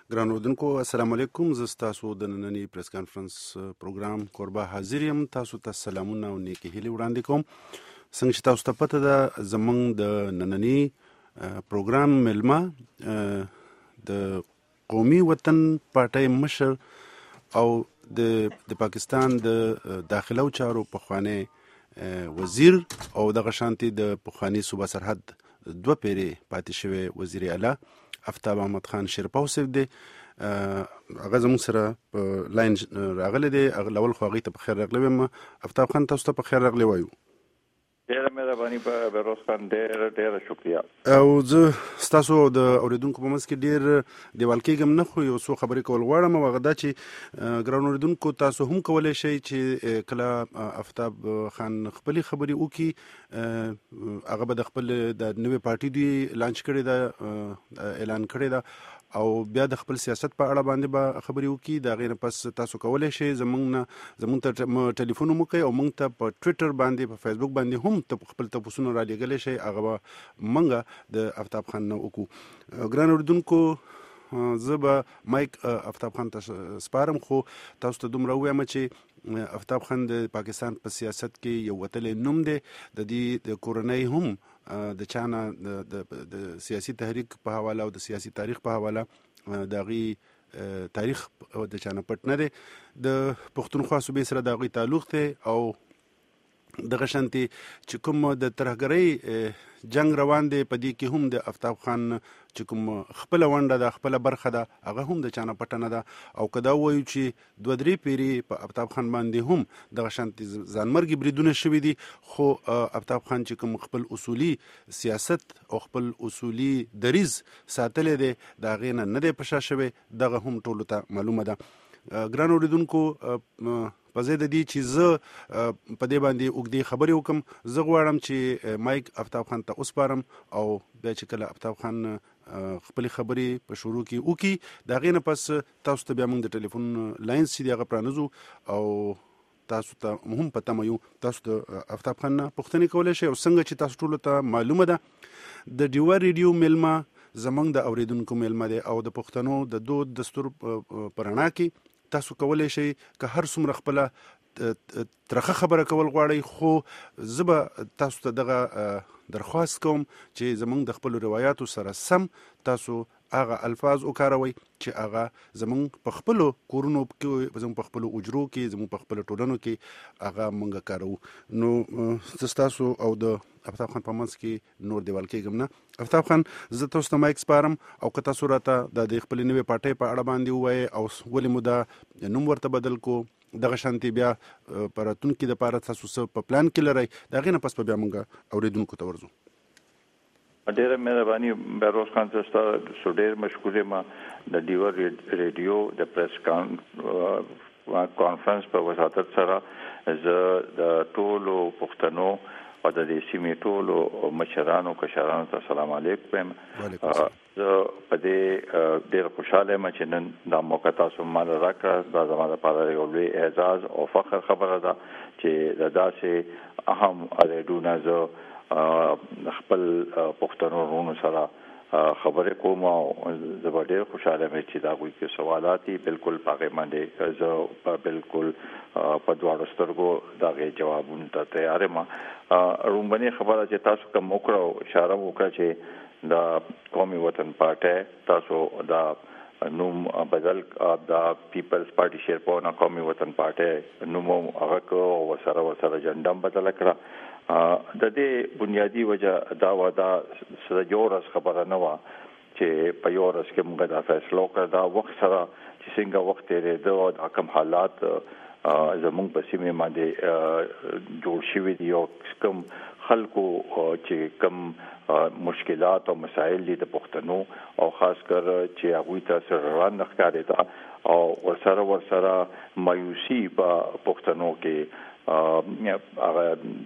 ګران اردوونکو السلام علیکم. زه ستاسو د نننی پریس کانفرنس پروګرام کوربه حاضر یم. تاسو ته سلامونه او نیکی هیلې وړاندې کوم. څنګه چې تاسو ته پته ده زمونږ د نننی پروګرام ملما د قومي وطن پارټۍ مشر او د پاکستان د داخله چارو پخوانی وزیر او دغه شانتي د پخوانی صوبه سرحد 2 پیری پاتې شوی وزیر اعلی افتاب احمد خان شیرپاو صاحب دی. هغه زموږ سره په لاین راغلی دی. اول خو هغې ته په خیر راغلی ویم. افتاب خان تاسو ته په خیر راغلی وایو. ډېره مهرباني بهروز خان، ډېره شکریه. او زه ستاسو د اوریدونکو په منځ کې ډېر دیوال کېږم نه، خو یو څو خبرې کول غواړم. او هغه دا چې ګران اوریدونکو تاسو هم کولی شئ چې کله افتاب خان خپلې خبرې وکړي، هغه به د خپل د نوې پارټي دوی لانچ کړې ده، اعلان کړې ده، او بیا د خپل سیاست په اړه باندې به خبرې وکړي. د هغې نه پس تاسو کولی شئ زموږ ته ټلیفون وکړئ او موږ ته په ټویټر باندې په فیسبوک باندې هم خپل تپوسونه را لېږلی شئ. هغه به موږ د افتاب خان نه وکړو. ګران اورېدونکو زه به مایک افتاب خان ته سپارم، خو تاسو ته دومره ووایم چې افتاب خان د پاکستان په سیاست کې یو وتلی نوم دی. د دې د کورنۍ هم د چانه د سیاسي تحریک په حواله او د سیاسي تاریخ په حواله د هغې تاریخ د چانه پټ نه دی. د پښتونخوا صوبې سره د هغوی تعلق دی او دغه شانتي چې کوم د ترهګرۍ جنگ روان دی په دې کې هم د افتاب خان چې کوم خپله ونډه ده، خپله برخه ده، هغه هم د چانه پټه نه ده. او که دا ووایو چې 2-3 پیرې په افتاب خان باندې هم دغه شانتي ځانمرګي بریدونه شوي دي، خو افتاب خان چې کوم خپل اصولي سیاست او خپل اصولي دریز ساتلی دی د هغې نه دی په شا شوی. دغه هم ټولو ته معلومه ده. ګران اوریدونکو په ځای د دې چې زه په دې باندې اوږدې خبرې وکړم، زه غواړم چې مایک افتاب خان ته وسپارم او بیا چې کله افتاب خان خپلې خبرې په شروع کې وکړي، د هغې نه پس تاسو ته بیا موږ د ټلیفون لاینز چې دي هغه پرانیزو او تاسو ته هم په تمه یو تاسو د افتاب خان نه پوښتنې کولی شئ. او څنګه چې تاسو ټولو ته معلومه ده د ډیوه ریډیو میلمه زموږ د اوریدونکو میلمه دی او د پښتنو د دود دستور په رڼا کې تاسو کولی شئ که هر څومره خپله ترخه خبره کول غواړئ، خو زه به تاسو ته دغه درخواست کوم چې زموږ د خپلو روایاتو سره سم تاسو هغه الفاظ وکاروئ چې هغه زموږ په خپلو کورونو کې، زموږ په خپلو اجرو کې، زموږ په خپلو ټولنو کې هغه موږ کاروو. نو زه ستاسو او د افتاب خان په منځ کې نور دیوال کېږم نه. افتاب خان زه تاسو ته مایک سپارم او که تاسو راته د خپلې نوې پارټۍ په اړه باندې ووایئ او ولې مو دا نوم ورته بدل کو، دغه شانتي بیا په راتلونکي دپاره تاسو څه په پلان کې لرئ، د هغې نه پس به بیا موږ اورېدونکو ته ورځو. ډېره مهرباني بهروز خان، زه ستاسو ډېر مشکور یم. د ډیوه ریډیو د پریس کانفرنس په وساتت سره زه د ټولو پښتنو او د دې سیمې ټولو مشرانو کشرانو ته سلام علیکم وایم. زه په دې ډېر خوشحاله یم چې نن دا موقع تاسو ماته راکړه. دا زما لپاره یو لوی اعزاز او فخر خبره ده چې د داسې اهم اریډونه زه خپل پښتنو ورونو سره خبرې کوم او زه به ډېر خوشحاله یم چې دا هغوی کې سوالات دي بالکل په هغې باندې زه بالکل په دواړو سترګو د هغې جوابونو ته تیار یم. لومړنۍ خبره چې تاسو کوم وکړه اشاره وکړه چې د قومي وطن پارټۍ تاسو دا نوم بدل د پیپلز پارټي شیرپاو نه قومي وطن پارټۍ نوم هغه کو او ورسره جنډه هم بدله کړه. د دې بنیادی وجه دا و دا یو ورځ خبره نه وه چې په یو ورځ کې موږ دا فیصله وکړه. دا وخت سره چې څنګه وخت تېرېده او دا کوم حالات زموږ په سیمې باندې جوړ شوي دي او کوم خلکو چې کوم مشکلات او مسایل دي د پښتنو او خاص کر چې هغوی ته سرغړونه نه ښکارېده او ورسره مایوسي په پښتنو کې هغه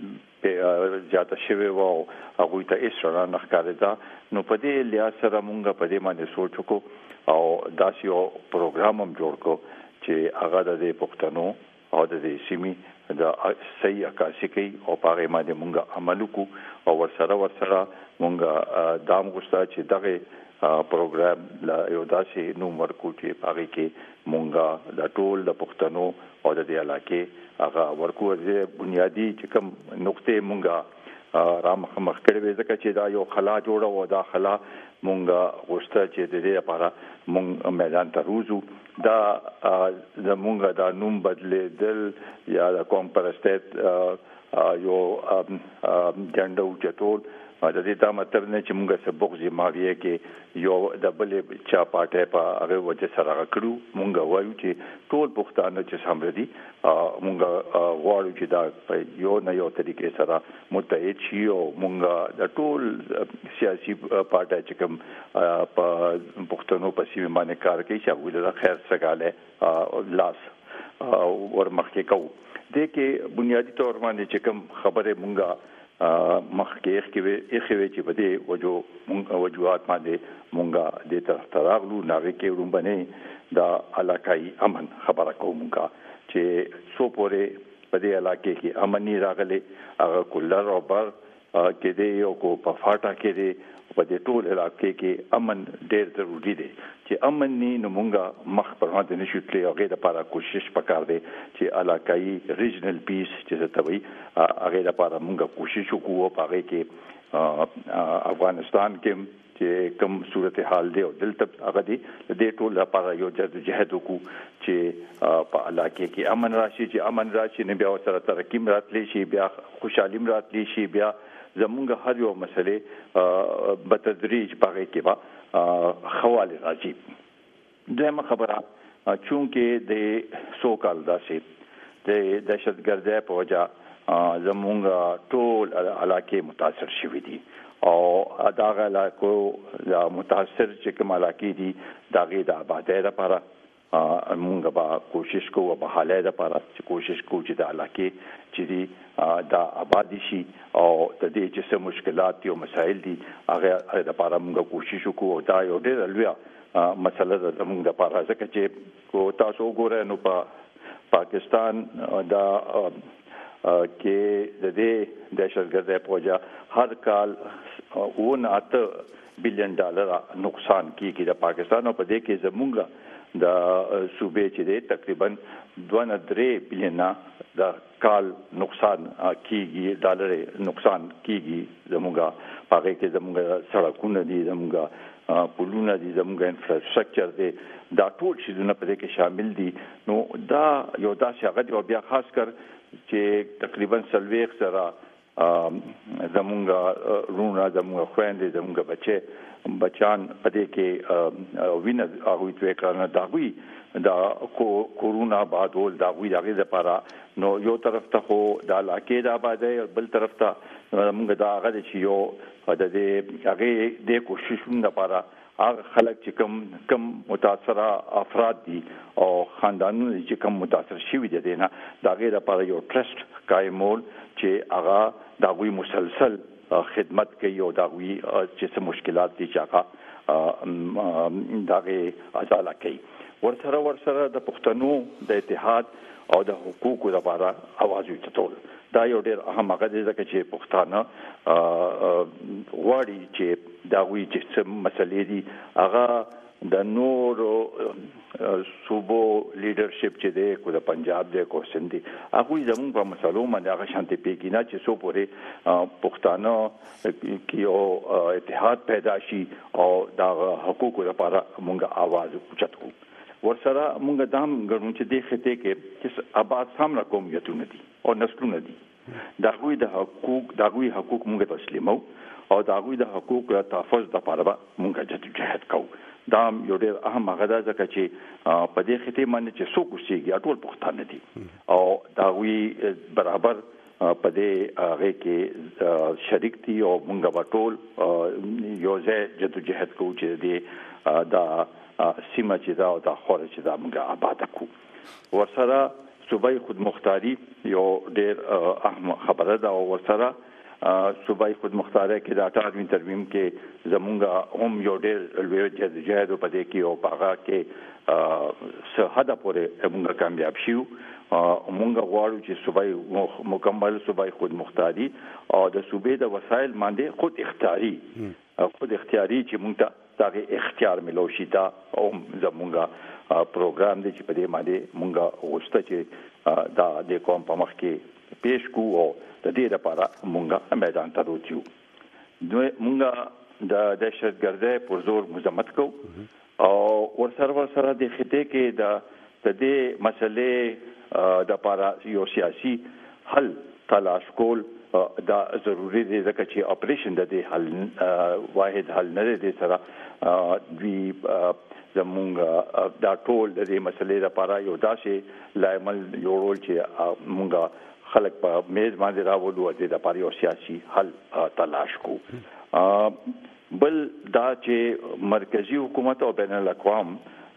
زیاته شوې وه او هغوی ته هېڅ رڼا نه ښکارېده. نو په دې لحاظ سره مونږ په دې باندې سوچ وکړو او داسې یو پروګرام هم جوړ کړو چې هغه د دې پښتنو او د دې سیمې د صحیح عکاسي کوي او په هغې باندې مونږ عمل وکړو او ورسره مونږ دا هم غوښته چې دغې پروګرام لا یو داسې نوم ورکو چې هغه کې مونږه د ټول د پښتنو او د علاقې هغه ورکو د بنیادی چې کوم نقطې مونږه را مخ کړې ځکه چې دا یو خلا جوړه و دا خلا مونږه غوښته چې د دې لپاره مونږ میدان ته روزو دا زمونږه دا نوم بدلیدل یا د قوم پرستۍ یو جنډه اوچتول د دې دا مطلب نه چې موږ سبق زماویه کې یو د بلې چا پاټه په هغه وجه سره کړو موږ وایو چې ټول پښتانه چې سمردي موږ غواړو چې دا یو نه یو طریقې سره متحد شي او موږ د ټول سیاسي پاټه چې کوم په پښتنو په سیمه باندې کار کوي چې هغه د خیر سګاله لاس ورمخکې کوو د کې بنیادی تور باندې چې کوم خبره موږ مخکې اخوي چې بده وجوهات باندې مونږه د طرف تراغلو ناوي کې رومبنه دا علاقائی امن خبره کومګه چې سو پورې په دې علاقې کې امني راغلي هغه کولر او بر کې دی او کو په فاټا کې دی په دې ټول علاقې کې امن ډېر ضروری دی چې امن نه مونږه مخ پر باندې نشو تللی او غیر لپاره کوشش وکړ دی چې علاقائی ریجنل پیس چې ته وي هغه لپاره مونږه کوشش وکړو په هغه کې افغانستان کې چې کوم صورتحال دی او دلته هغه دی د ټول لپاره یو جهاد وکړو چې په علاقې کې امن راشي چې امن راشي نه بیا سره ترقی راتلی شي بیا خوشحالي راتلی شي بیا زمونږ هر یو مسلې بتدریج پاره کې با خواله راځي دغه خبره چونکه د سوکال داسې د دهشتګردۍ په وجه زمونږ ټول علاقې متاثر شوي دي او داغه علاقو یا متاثر چې کوم علاقې دي داغه د آبادۍ لپاره مونږ به کوشش کوو په حاله لپاره چې کوشش کوو چې د علاقې چې دي دا آبادی شي او د دې چې څه مشکلات او مسایل دي هغه لپاره مونږ کوشش وکړو دا یو ډېر لوی مسله ده زموږ لپاره ځکه چې کو تاسو وګورئ نو په پاکستان دا کې د دې دهشتګردۍ په وجه هر کال 8 بلین ډالر نقصان کیږي د پاکستان او په دې کې زموږ د صوبې چې دی تقریبا 2.3 بلین د کال نقصان کیږي ډالر نقصان کیږي زموږه پاره کې زموږه سړکونه دي زموږه پلونه دي زموږه انفراستراکچر دی دا ټول شیونه په دې کې شامل دي نو دا یو داسې هغه دی بیا خاص کر چې تقریبا 40 سره زموږه رونه زموږه خويندې زموږه بچان پدې کې وینه هغه توې کړنه داوی دا کورونا بعدول داوی دغه لپاره نو یو طرف ته خو د علاقې د آبادی بل طرف ته موږ دا هغه چې یو د دې هغه د کوششونو لپاره هغه خلک چې کم متاثره افراد دي او خاندانونه چې کم متاثر شوي دي نه دا غیر لپاره یو ټرست قائمول چې هغه داوی مسلسل خدمت کوي او داوی چې څه مشکلات دي چې هغه دغه ازاله کوي ورسره د پښتنو د اتحاد او د حقوقو لپاره आवाज وچتول دا یو ډېر اهم هغه دی چې پښتانه غواړي چې داوی چې څه مسلې دي هغه د نورو صوبو لیډرشپ چې دی کو د پنجاب دی کو سندي هغه زموږ په مسلو باندې هغه شانتي پیګی نه چې سو پورې پښتانه کې او اتحاد پیدا شي او د حقوقو لپاره موږ आवाज اوچتو ورسره موږ دام غړو چې د خته کې چې آباد سامنا قومیتونه دي او نسلونه دي دغوی د حقوق موږ تسلیمو او دغوی د حقوق تحفظ لپاره موږ جهاد کوو دا یو ډېر اهم هغه ده ځکه چې په دې خته باندې چې څوک اوسېږي ټول پښتانه دي او داوی برابر په دې هغه کې شریک دي او موږ به ټول یو ځای جدوجہد کوو چې دې دا سیمه چې دا او دا خور چې دا موږ آباد کوو ورسره صوبای خودمختاری یو ډېر اهم خبره ده او ورسره صوبای خودمختاری کې د 18 ترمیم کې زمونږه هم یو ډېر لوی جهاد په دې کې او هغه کې صحه پورې موږ کامیاب شو موږ غواړو چې صوبای مکمل صوبای خودمختاری او د صوبې د وسایل باندې خود اختیاري چې موږ ته دغه اختیار ملوشي دا او زمونږه پروګرام دی چې په دې باندې مونږه غوښته چې دا د کوم په مخ کې پیش کو او د دې لپاره مونږه میدان ته وروتیو مونږه د دهشتګردۍ پر زور مزمت کو او ورسره د خطې کې د دې مسلې د لپاره یو سیاسي حل تلاش کول دا ضروری دی ځکه چې اپریشن د دې حل واحد حل نه دی سره دوی زمونږ دا ټول د دې مسلې لپاره یو داسې لایمل جوړول چې مونږه خلک په میز باندې راوړو او د لپاره یو سیاسي حل تلاش کو بل دا چې مرکزی حکومت او بین الاقوام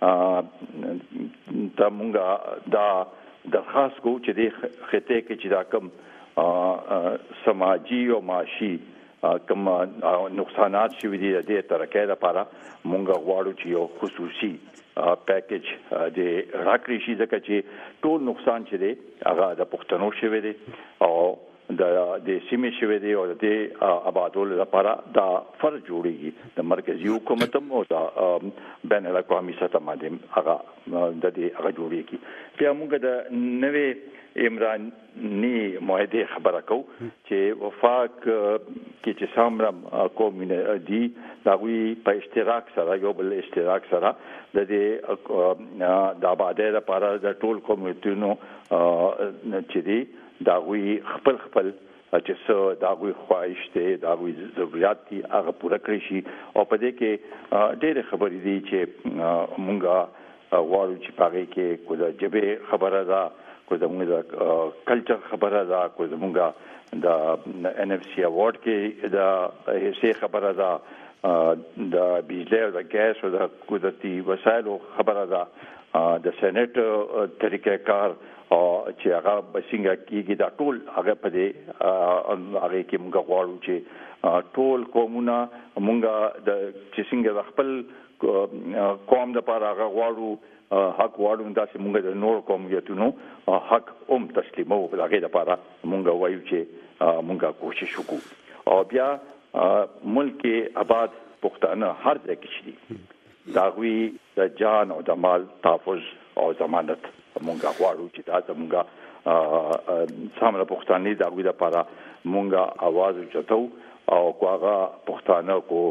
ته مونږه دا درخواست کو چې د خطې کې چې دا کم سماجی او معاشي کوم نقصانات شوي دي د ترقۍ لپاره مونږ غواړو چې یو خصوصي پیکیج د راکړي شي ځکه چې ټول نقصان چې دی هغه د پښتنو شوی دی او د سیمې شوی دی او د آبادول لپاره دا فرض جوړیږي د مرکزی حکومت او د بین الاقوامي سطح باندې هغه د دې هغه جوړیږي بیا موږ د نوې عمراني معاهده خبره کو چې وفاق کې چې سامرم قوم دي دا وی په اشتراک سره یو بل اشتراک سره د دې د آبادۍ لپاره د ټول قومونو چې دي دا وی خپل چې څه دا وی خواهش دي دا وی ضرورت دي هغه پوره کړی شي او په دې کې ډېر خبرې دي چې مونږه غواړو چې پاره کې کومه جبه خبره ده کومه د کلچر خبره ده کومه د NFC اوارد کې د هیڅ خبره ده د بجلی او د ګاز او د قدرتي وسایلو خبره ده د سېنات طریقې کار او چې هغه بسنګ کېږي دا ټول هغه په دې هغه کې موږ غواړو چې ټول قومونه موږ د چې څنګه خپل قوم د لپاره هغه غواړو حق واړو داسې موږ د نور قومیتونو حق تسلیمو په هغه لپاره موږ وایو چې موږ کوشش وکړو او بیا ملک آباد پښتانه هر ځای کې شي دا وی د جان او د مال تحفظ او ضمانت مونږه غواړو چې دا زمونږه سامره پښتانه دا وی لپاره مونږه आवाज اوچتو او هغه پښتانه کو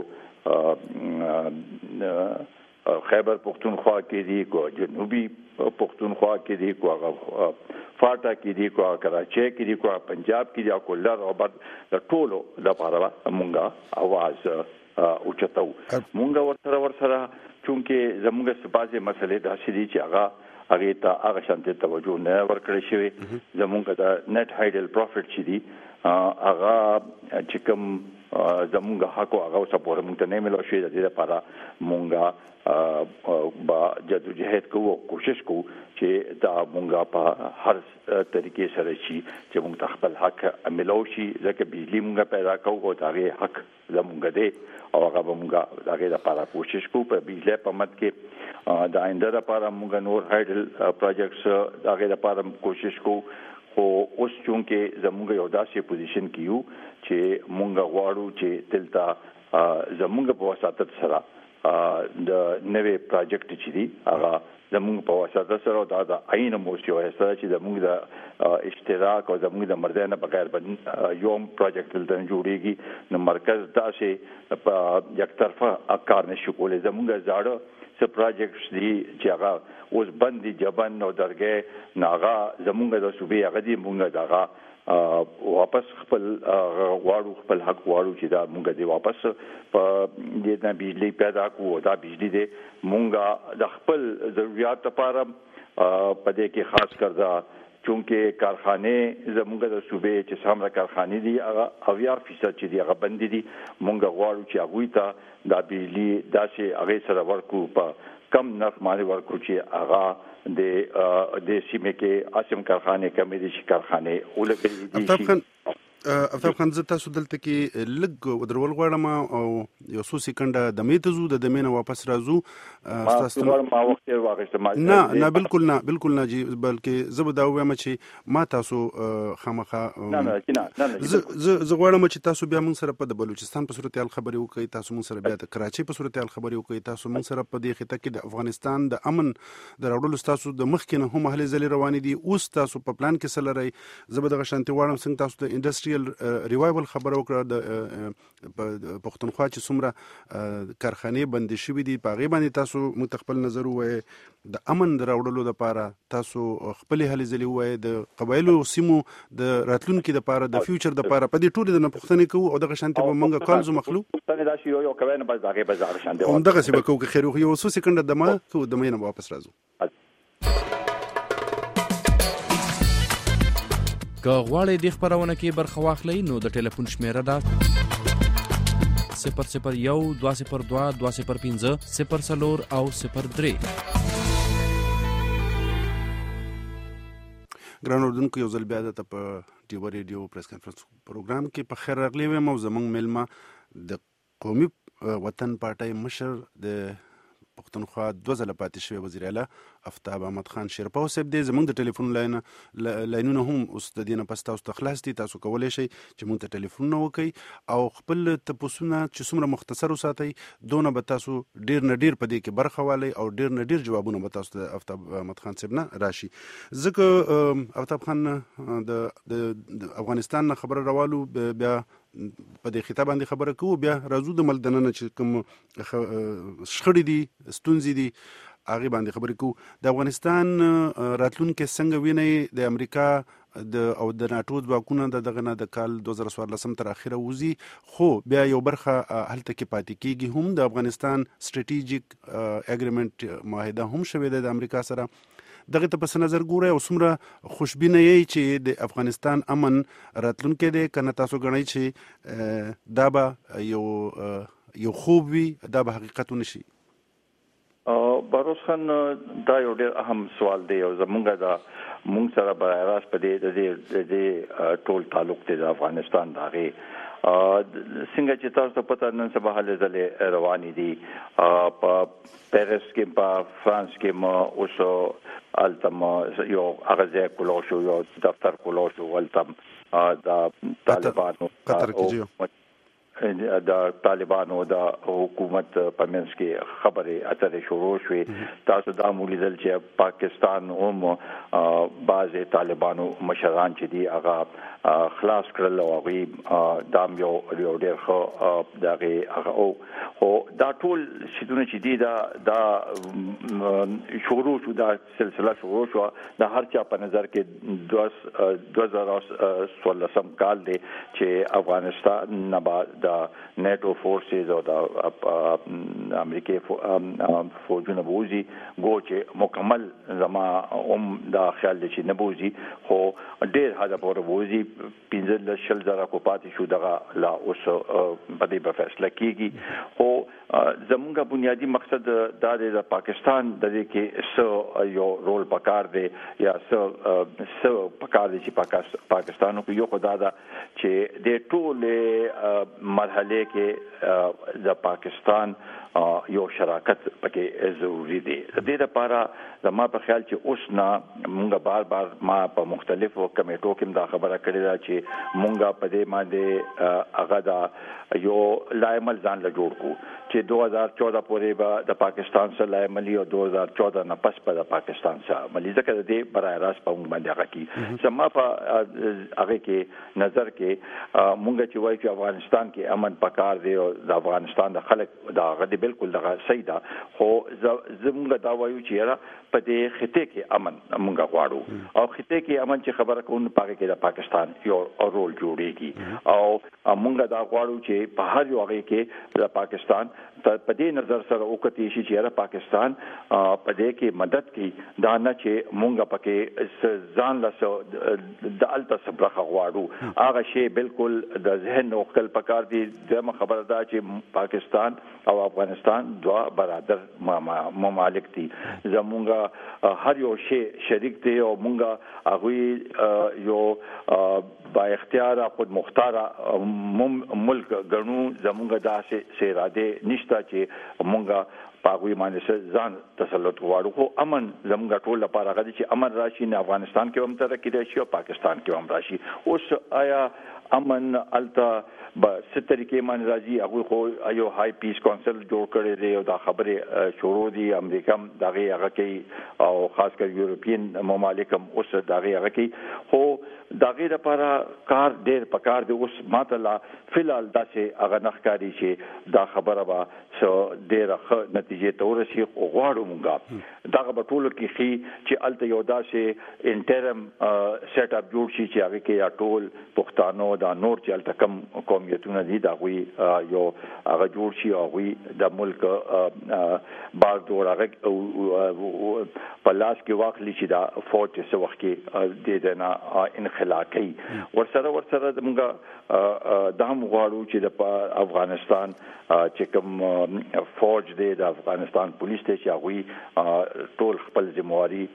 خیبر پختونخوا کې دي کو جنوبي پختونخوا کې دي کو فاټا کې دي کو کراچۍ کې دي کو پنجاب کې دي کو لر او بد د ټولو لپاره مونږه आवाज اوچتو مونږه ورسره چونکه زموږه سپاسه مسلې داسې دي چې هغه ته هغه شانته توجه نه ورکړی شوی زموږه د نت هایډل پروفټ چې دي هغه چې کوم زموږه حق او هغه سپور موږ ته نه ملو شي د دې لپاره مونږه با جدوجہد کوو کوشش کوو چې دا مونږه په هر طریقې سره شي چې مونږ خپل حق عملو شي ځکه بجلی مونږه پیدا کوو او دا حق زمونږه دی او هغه مونږه دا لپاره کوشش کوو په بجلی په مت کې د آینده لپاره مونږه نور هایډل پروجیکټس دا لپاره کوشش کوو خو اوس چونکه زمونږ یو داسې پوزیشن کې یو چې مونږ غواړو چې دلته زمونږ په وساتت سره د نوې پروجیکټ چې دی هغه زمونږ په واسطه سره دا د عین موسیو سره چې زمونږ د اشتراک او زمونږ د مردانه بغیر یو پروجیکټ دلته جوړیږي نو مرکز داسې په یک طرفه کار نشي کولای زمونږ زاړه څه پروجیکټس دي چې هغه اوس بندي جبن او درګه ناغه زمونږ د صوبې هغه دي مونږ دغه واپس خپل غواړو خپل حق غواړو چې دا مونږ دی واپس په دې نه بجلی پیدا کوو دا بجلی دی مونږ د خپل ضرورت لپاره په دې کې خاص کړه چونکه کارخانه زمونږ د صوبې چې سامره کارخانه دي هغه 80% چې دی هغه بند دي مونږ غواړو چې هغه ته دا بجلی داسې هغه سره ورکو په کم نرخ باندې ورکو چې هغه د سیمه کې اسیم کارخانه کمې دي چې کارخانه ولګي دي افتاب خان زه تاسو دلته کې لږ ودرول غواړم او یو څو سکند د میته زو د دمینه واپس راځو تاسو ما وخت یې واغښته ما نه بالکل نه جی بلکې زه به دا وایم چې ما تاسو خامخا نه زه غواړم چې تاسو بیا موږ سره په د بلوچستان په صورتحال خبرې وکړئ، تاسو موږ سره بیا د کراچۍ په صورتحال خبرې وکړئ، تاسو موږ سره په دې خطه کې د افغانستان د امن د راوړلو تاسو د مخکې نه هم هلې ځلې روانې دي، اوس تاسو په پلان کې څه لرئ؟ زه به دغه شانتې غواړم څنګه تاسو د انډسټریل ریوایول خبره وکړه، د پښتونخوا چې څومره کارخانې بندې شوي دي په هغې باندې تاسو موږ ته خپل نظر ووایئ، د امن د راوړلو دپاره تاسو خپلې هلې ځلې ووایئ، د قبایلو سیمو د راتلونکي دپاره د فیوچر دپاره په دې ټولې د نه پوښتنې کوو او دغه شانتې به موږ کالزو مخلو همدغسې به کوو که خیر یو څو سکنډه دمه کوو، دمې نه واپس راځو. که غواړئ دې خپرونه کې برخه واخلئ نو د ټلیفون شمیره ده 001 202 205 04 او 03. ګران اردوونکو یو ځل بیا دلته په ډیوه ریډیو پریس کانفرنس پروګرام کې په خیر راغلی ویم او زموږ میلمه د قومي وطن پارټۍ مشر د پښتونخوا 2 ځله پاتې شوی وزیر اعلی افتاب احمد خان شیرپاو صاحب دی. زموږ د ټلیفون لاینونه هم اوس د دې نه پس تاسو ته خلاص دي، تاسو کولی شئ چې موږ ته ټلیفونونه وکړئ او خپل تپوسونه چې څومره مختصر وساتئ دونه به تاسو ډېر نه ډېر په دې کې برخه والی او ډېر نه ډېر جوابونه به تاسو ته افتاب احمد خان صاحب نه راشي. ځکه افتاب خان د افغانستان نه خبره راوالو، بیا په دې خطه باندې خبره کوو، بیا راځو د ملک دننه چې کوم شخړې دي ستونزې دي هغې باندې خبرې کوو. د افغانستان راتلونکی څنګه وینئ؟ د امریکا او د ناټو ځواکونه دغه نه د کال 2014 تر اخره وځي، خو بیا یو برخه هلته کې پاتې کېږي. هم د افغانستان سټریټیجیک اګریمنټ معاهده هم شوې ده د امریکا سره. دغه ته پس نظر ګورئ او څومره خوشبینه یې چې د افغانستان امن راتلونکی دی، که نه تاسو ګڼئ چې دا به یو خوب وي، دا به حقیقت ونه شي؟ باروس خان دا یو ډېر اهم سوال دی او موږ سره برای راست په دې ټول تعلق دی د افغانستان د هغې څنګه چې تاسو ته پته نن سبا هلې ځلې روانې دي په پیرس کې په فرانس کې ما اوس هلته یو هغه ځای کولو شو، یو دفتر کولو شو هلته د طالبانو د طالبانو د حکومت په منځ کې خبرې اترې شروع شوې. تاسو دا ولیدل چې پاکستان هم بعضې طالبانو مشران چې دي هغه خلاص کړل او هغوی دا یو ډېر ښه د هغې خو دا ټول شیدونه چې دي دا شروع شو، دا سلسله شروع شو د هر چا په نظر کې 2016 کال دی چې افغانستان نه به د نیټو فورسز او د امریکای فوجونه بوزي، گو چې مکمل زما دا خیال دی چې نه بوزي، خو ډېر حده پورې بوزي. 15,000 کو پاتې شو دغه لا اوس په دې به فیصله کېږي. خو زمونږ بنیادی مقصد دا دی د پاکستان د دې کې څه یو رول پکار دی یا څه پکار دی چې پاکستانو کې یو خدا دا چې د ټولې مرحله کې د پاکستان یو شراکت پکې ضروری دی. د دې لپاره زما په خیال چې اوس نه مونږ بار ما په مختلفو کمیټو کې دا خبره کړې ده چې مونږ په دې باندې هغه دا یو لایمل ځان له جوړ کو چې 2014 پورې به د پاکستان سره لایملی او 2014 نه پس په د پاکستان سره ملي ځکه د دې برای راست په مونږ باندې هغه کې زما په هغه کې نظر کې مونږ چې وایو چې افغانستان کې امن پکار دی او د افغانستان د خلک دا غدي بالکل دغه صحیح ده، خو زمونږ دا وایو چې په دې خطه کې امن مونږ غواړو او خطه کې امن چې خبره کوو پاره کې د پاکستان یو رول جوړیږي او مونږ دا غواړو چې په هر یو هغه کې د پاکستان په دې نظر سره وکړي شي چې پاکستان په دې کې مدد کوي، دا نه چې مونږ پکې ځان له د الته صبرخه غواړو. هغه شی بالکل د ذهن او خپل پکار د خبره ده چې پاکستان او افغانستان دوا برادر ممالک دي زمونږه هر یو شی شریک دي او مونږه هغه یو با اختیار خود مختار ملک غنو زمونږه داسې سیراده نشته چې مونږه پاغوی باندې ځان تسلط غواړو خو امن زموږ ټول لپاره غواړي چې امن راشي نه افغانستان کې هم ترقی راشي او پاکستان کې هم راشي اوس آیا امن التا ست طریقې باندې راځي هغه خو یو های پیس کونسل جوړ کړی دی او دا خبره شروع دي امریکا هم دغه هغه کوي او خاص کر یورپین ممالک هم اوس دغه هغه کوي خو دغه لپاره کار ډیر پکار دی اوس ماته فلال داسې هغه نخکاری چې دا خبره به ډیر ښه نتیجې ته ورسي او غواړو مونږه دغه په ټولو کې خي چې الته یو داسې انټرم سیټ اپ جوړ شي چې هغه کې ټول پښتانه دا نور چې الته کم قومیتونه دي دا وی یو هغه جوړ شي او وی د ملک باغ جوړ هغه په لاس کې واخلي چې دا فوج څه وخت کې د دنا انخلاقي ورسره موږ د هم غواړو چې د افغانستان چې کوم فوج دی د افغانستان پولیس ته چې هغه ټول خپل ذمہواری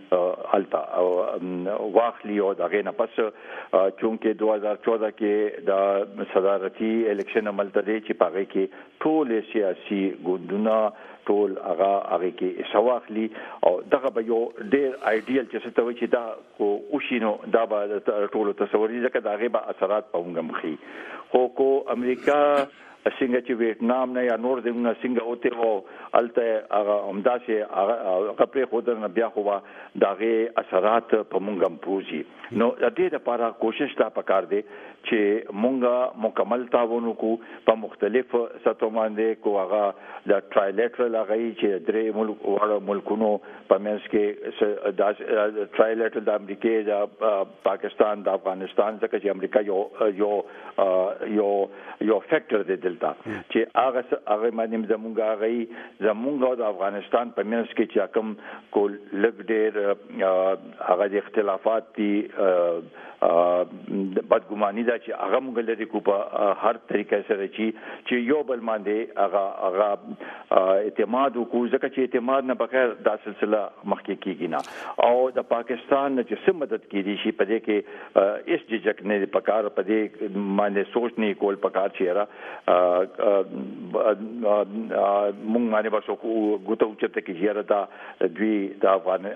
الته واخلي او دغه نه پس چونکه 2014 کې د صدارتي الیکشن عمل ته دی چې پاره کې ټول سیاسي ګوندونه ټول هغه کې سواخلي او دغه به یو ډیر ایډیل چې څه ته وي چې دا کو اوشینو دا به ټول تصوري ځکه دا غي به اثرات پونګم خي خو کو امریکا څنګه چې ویتنام نه یا نور دغه څنګه اوته وو الته هغه همداسه هغه پر خودنه بیا خو دغه اثرات په مونږم پروزي نو د دې لپاره کوشش تا پکار دی چې مونږه مکمل تعاون کو په مختلف سطحو باندې کو هغه د ټرایلیټرل هغه چې درې ملکونو په منځ کې د ټرایلیټرل د امریکا د پاکستان د افغانستان ځکه چې امریکا یو فیکټر دی دلته چې هغه باندې زمونږ د افغانستان په منځ کې چې کوم کول لګ ډېر هغه د اختلافات دي بدګماني دا چې هغه موږ لري کو په هر طریقې سره چې یو بل باندې هغه اعتماد وکړو ځکه چې اعتماد نه بغیر دا سلسله مخکې کیږي نه او د پاکستان چې څه مدد کیږي شي په دې کې اس ججک نه پکار په دې باندې سوچ نه کول پکار چې را مونږ باندې بس غوته اوچته کې یاره دا دوی د افغان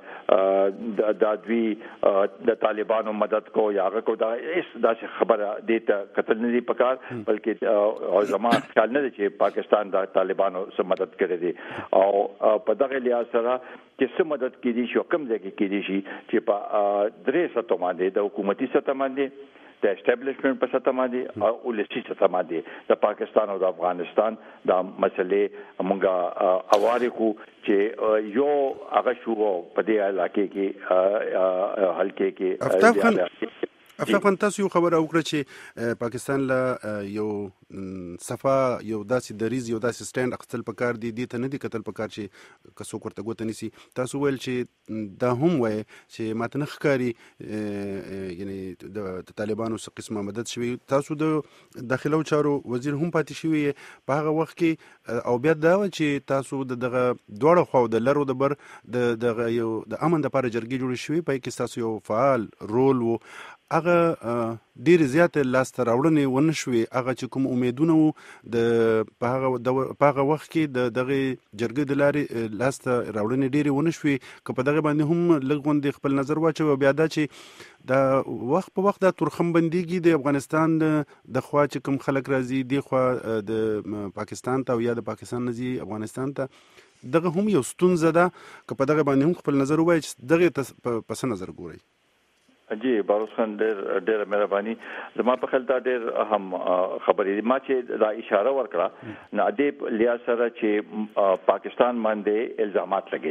د طالبانو مدد کو یا هغه کو دا اس داسې خبره دې ته قتل نه دی پکار بلکې او زموږ خیال نه چې پاکستان د طالبانو سره مدد کړي دي او په دغه لحاظ سره چې څه مدد کړي شي کوم ځای کې کړي شي چې په درې سطحو باندې د حکومتي سطح باندې د اسټابلیشمنت په سطح باندې او ولسی سطح باندې د پاکستان او د افغانستان د مسلې مونږه اواره کو چې یو هغه شو په دې علاقې کې حلقې کې افغان تاسو یو خبر اوکړه چې پاکستان له یو صفه یو داسې دریز یو داسې سټاند اخستل پکار دی دې ته نه دی قتل پکار چې کسو ورته ګوت نسی تاسو ویل چې دا هم وای چې ماته نه ښکاری یعنی د طالبانو څخه قسمه مدد شوی تاسو د داخلو چارو وزیر هم پاتې شوی په هغه وخت کې او بیا دا چې تاسو دغه دوړه خو د لرو د بر د یو د امن د لپاره جرګې جوړ شوی په کې تاسو یو فعال رول وو هغه ډیر زیات لاست راوړنې ونشوي هغه چې کوم امیدونه وو د په هغه وخت کې دغه جرګې د لارې لاست راوړنې ډیر ونشوي که په دغه باندې هم لږوندې خپل نظر واچو بیا دا چې دا وخت په وخت د تورخم بنديږي د افغانستان د خوا چې کوم خلک راځي دی خو د پاکستان ته یا د پاکستان نزي افغانستان ته دغه هم یو ستونزه ده که په دغه باندې هم خپل نظر وایي چې دغه پس نظر ګوري جی باروس خان ډېر مهرباني زما په خیال دا ډېر اهم خبرې ما چې دا اشاره ورکړه نه دې لیا سره چې پاکستان باندې الزامات لګیدل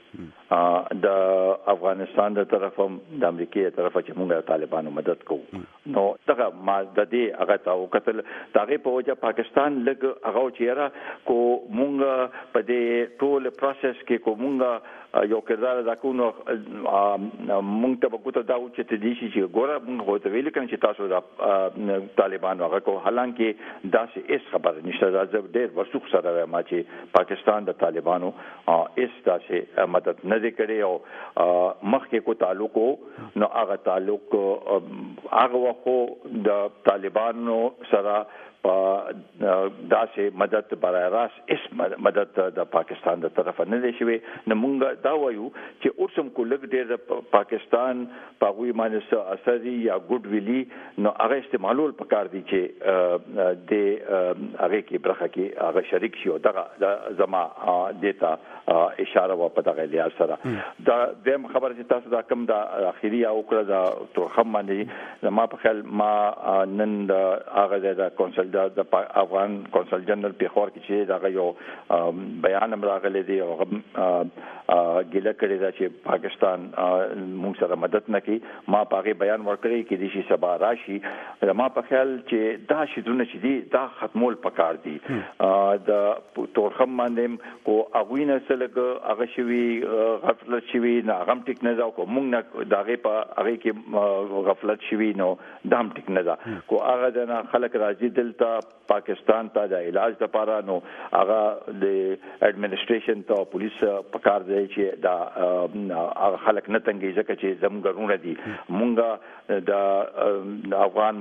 د افغانستان د طرفم د امریکای طرفه چې موږ طالبانو مدد کوو نو دغه ما د دې هغه تاو قتل دغه په وجه پاکستان لګ هغه چیرې کو موږ په دې ټول پروسس کې کو موږ یو کردار دا کو نو موږ ته وګورئ دا چې د دې چې ګوره موږ غوته ویل کړي چې تاسو د طالبانو هغه کو حالانکه دا څه اس خبر نشته دا ډېر ورسوخ سره ما چې پاکستان د طالبانو اس دا څه مدد نه دی کړی او مخکې کو تعلق نو هغه تعلق هغه خو د طالبانو سره داسې مدد برای راست اس مدد د پاکستان د طرفه نه دی شوی نو مونږ دا وایو چې اوسم کو لګ ډېر پاکستان په وی باندې اثري یا ګډ ویلي نو هغه استعمالول پکار دي چې د هغه کې برخه کې هغه شریک شي او دغه زما دیتا اشاره و په دغه لیا سره دا دیم خبره چې تاسو دا کم دا اخیری او کړه دا توخم باندې ما په خیال ما نن دا هغه د کونسل د افغان کونسل جنرال پیښور کې چې دا یو بیان راغلی دی او ګیله کړی دا چې پاکستان موږ سره مدد نه کوي ما په بیان ورکړی کې د شي سبا راشي ما په خیال چې دا شیدونه چې دي دا ختمول پکار دي د تورخم باندې کو اغوینه سلګ هغه شوی غفلت شوی نه غم ټیک نه دا کو موږ نه داغه په هغه کې غفلت شوی نو دام ټیک نه دا کو هغه د خلک راځي دلته پاکستان ته د علاج لپاره نو هغه د اډمنستریشن ته پولیس پکار دی چې دا هغه خلک نه تنګي ځکه چې زموږ دي مونږه د افغان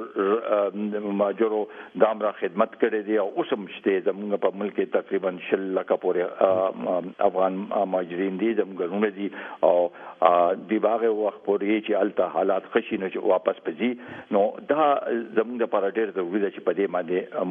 مهاجرو دامره خدمت کړې دي او اوسم شته زموږ په ملک تقریبا 10 لک پورې افغان مهاجرین دي زموږ دي او د باغ وخت پورې چې الته حالات خشي نو چې واپس پځي نو دا زموږ لپاره ډېر ضروري ده چې په دې باندې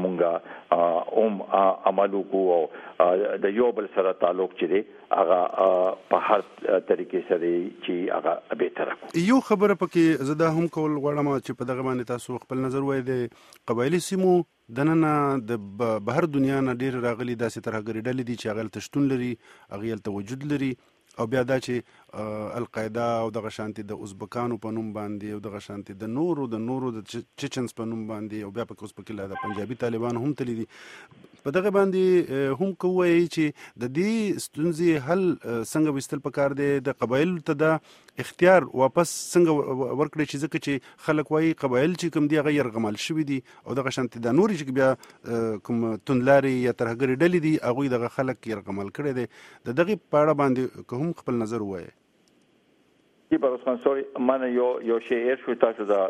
مونږه عمل وکړو د یو بل سره تعلق چې هغه په هر طریقې سره چې هغه به تر یو خبره پکې زدا هم کول غواړم چې په دغه باندې تاسو خپل نظر وایي د قبایلی سیمو دننه د بهر دنیا نه ډیر راغلي داسې ترهګری ډلې دي چې هغه تشتون لري هغه ته وجود لري او بیا دا چې القاعده او دغه شانتي د ازبکانو په نوم باندې او دغه شانتي د نورو د چچنز په نوم باندې او بیا په اوس په کې د پنجابي طالبان هم تللی دي په دغه باندې هم کوي چې د دې ستونزې حل څنګه وستل پکار دي د قبایل ته د اختیار واپس څنګه ورکړي چې ځکه چې خلک وایي قبایل چې کوم دی غیر غمل شوی دي او دغه شانتي د نوري چې بیا کوم تندلاري یا ترهګری ډلې دي هغه دغه خلک یې غمل کړي دي دغه پاړه باندې هم خپل نظر وایي خان سوري من یو شعر شو تاسو دا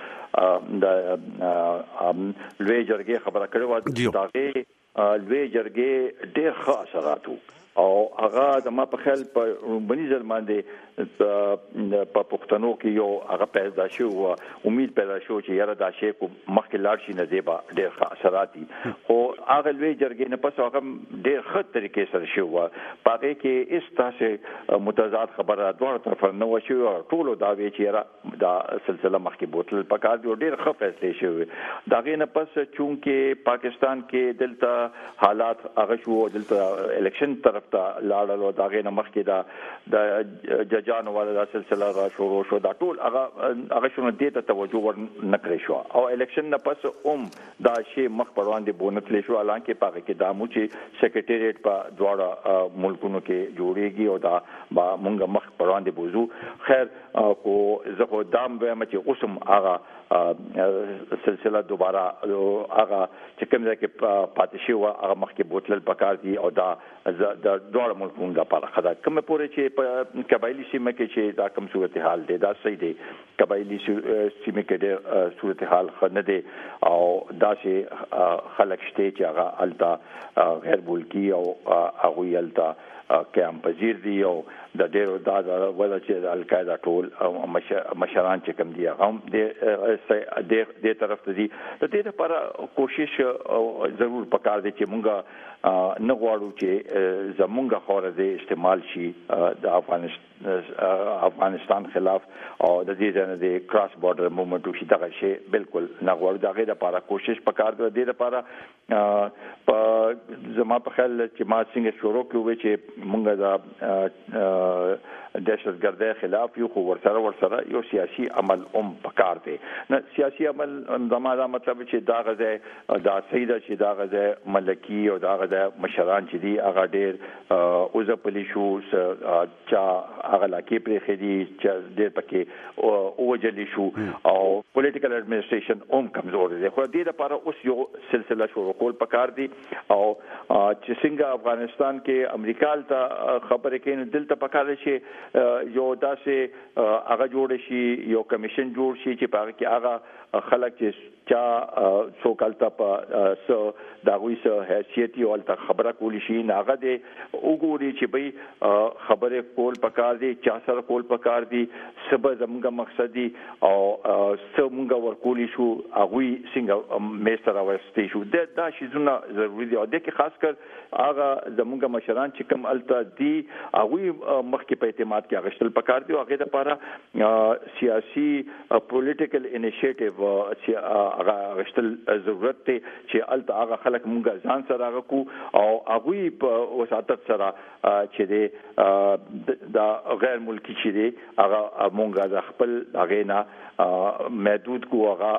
لوی جرګې خبره کړې و دا لوی جرګې ډېر ښه اثرات او هغه د ما په خیال په بنیزل باندې په پښتنو کې یو هغه پیدا شو امید پیدا شو چې یاره دا شی کو مخکې لاړ شي نه دی با ډېر ښه اثرات دي خو هغه لوی جرګې نه پس هغه ډېر ښه طریقې سره شو پاره کې اس تاسو متضاد خبره دوه طرف نه وشو ټولو دا وی چې یاره دا سلسله مخکې بوتل پکار دی ډېر ښه فیصله شو دا غي نه پس چونکه پاکستان کې دلته حالات هغه شو دلته الیکشن طرف ته لاړل دا غي نه مخکې دا ججانو والا سلسله را شروع شو دا ټول هغه شنو دې ته توجه ور نکړې شو او الیکشن نه پس دا شی مخ پروان دي بونتلې شو الانکه پاګه کې دا مو چې سیکریټریټ په دواړه ملکونو کې جوړيږي او دا مونږ مخ پروان دي بوزو خیر کو زه خو دام به چې اوسم هغه سلسله دوباره هغه چې کوم ځای کې پاتې شو هغه مخ کې بوتل پکار دي او دا د دوه ملکونو لپاره خدای کوم پورې چې په قبایلی سیمه کې چې دا کوم صورتحال دی دا صحیح دی قبایلی سیمه کې د صورتحال خنه دی او دا چې خلک شته چې هغه التا غیر ملکی او هغه التا کیام پذیر دی او د ډیرو دا ولا چې القاعده ټول مشران چې کوم دي هغه د طرف ته دي د دې لپاره کوشش ضرور پکار دي چې مونږه نه غواړو چې زمونږه خوره دې استعمال شي د افغانستان خلاف او د دې ځنه د کراس بارډر موومېنټ شي دغه شی بالکل نه غواړو دغه لپاره کوشش پکار دي د لپاره په زما په خیال چې ما څنګه شروع کړو چې مونږ دا دهشتګردۍ خلاف یو خو ورسره یو سیاسي عمل پکار دی نه سیاسي عمل دا مطلب چې دا غزه دا سیده چې دا غزه ملکی او دا غزه مشران چې دی هغه ډېر اوزه پلی شو چا هغه لاکي پرې خېدي چې ډېر پکې اوجلی شو او پولیټیکل اډمنسټریشن کمزور دی خو دې لپاره اوس یو سلسله شروع کول پکار دی او چې څنګه افغانستان کې امریکا ته خبرې کین دلته پکار شي یو داسې هغه جوړ شي یو کمیشن جوړ شي چې پاره کې هغه خلک چې چا سوکالتا په داوی سره حیثیت او الته خبره کولی شي ناغه دې وګوري چې به خبره کول پکار دي چا سره کول پکار دي سبا زموږ مقصدی او سمږ ورکولی شو هغه څنګه میستر اوستي شو دا شیزونه ضروری دي او د کې خاص کر هغه زموږ مشران چې کوم الته دي هغه مخکې په اعتماد کې اغشتل پکار دي او هغه لپاره سیاسي پولیټیکل انیشیټیو هغه غشتل ضرورت ته چې الته هغه خلک مونږ ځان سره هغه کو او هغه په وساتت سره چې دا غیر ملکی چې دی هغه مونږ د خپل هغه نه محدود کو هغه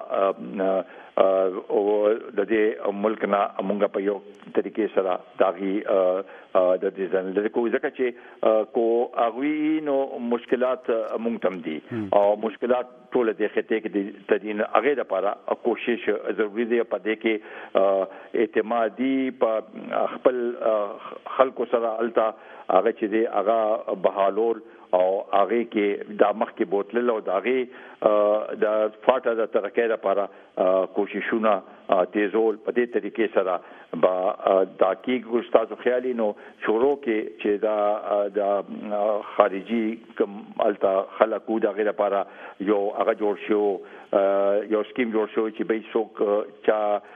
او د دې ملک نه مونږ په یو طریقې سره داغي د دې ځان د کوم ځکه چې کو هغه نو مشکلات مونږ تم دي او مشکلات ټول د خطې کې د تدین هغه لپاره کوشش ضروری دی په دې کې اعتمادي په خپل خلکو سره التا هغه چې دی هغه بهالول او هغه کې د مخ کې بوتل او داغه د فاټه د ترکه لپاره کوششونه تیزول په دې طریقې سره با د کیږي استاد خیالي نو شروع کې چې دا خارجي کوم التا خلقو دغه لپاره یو هغه جوړ شو یو سکیم جوړ شو چې به څوک چا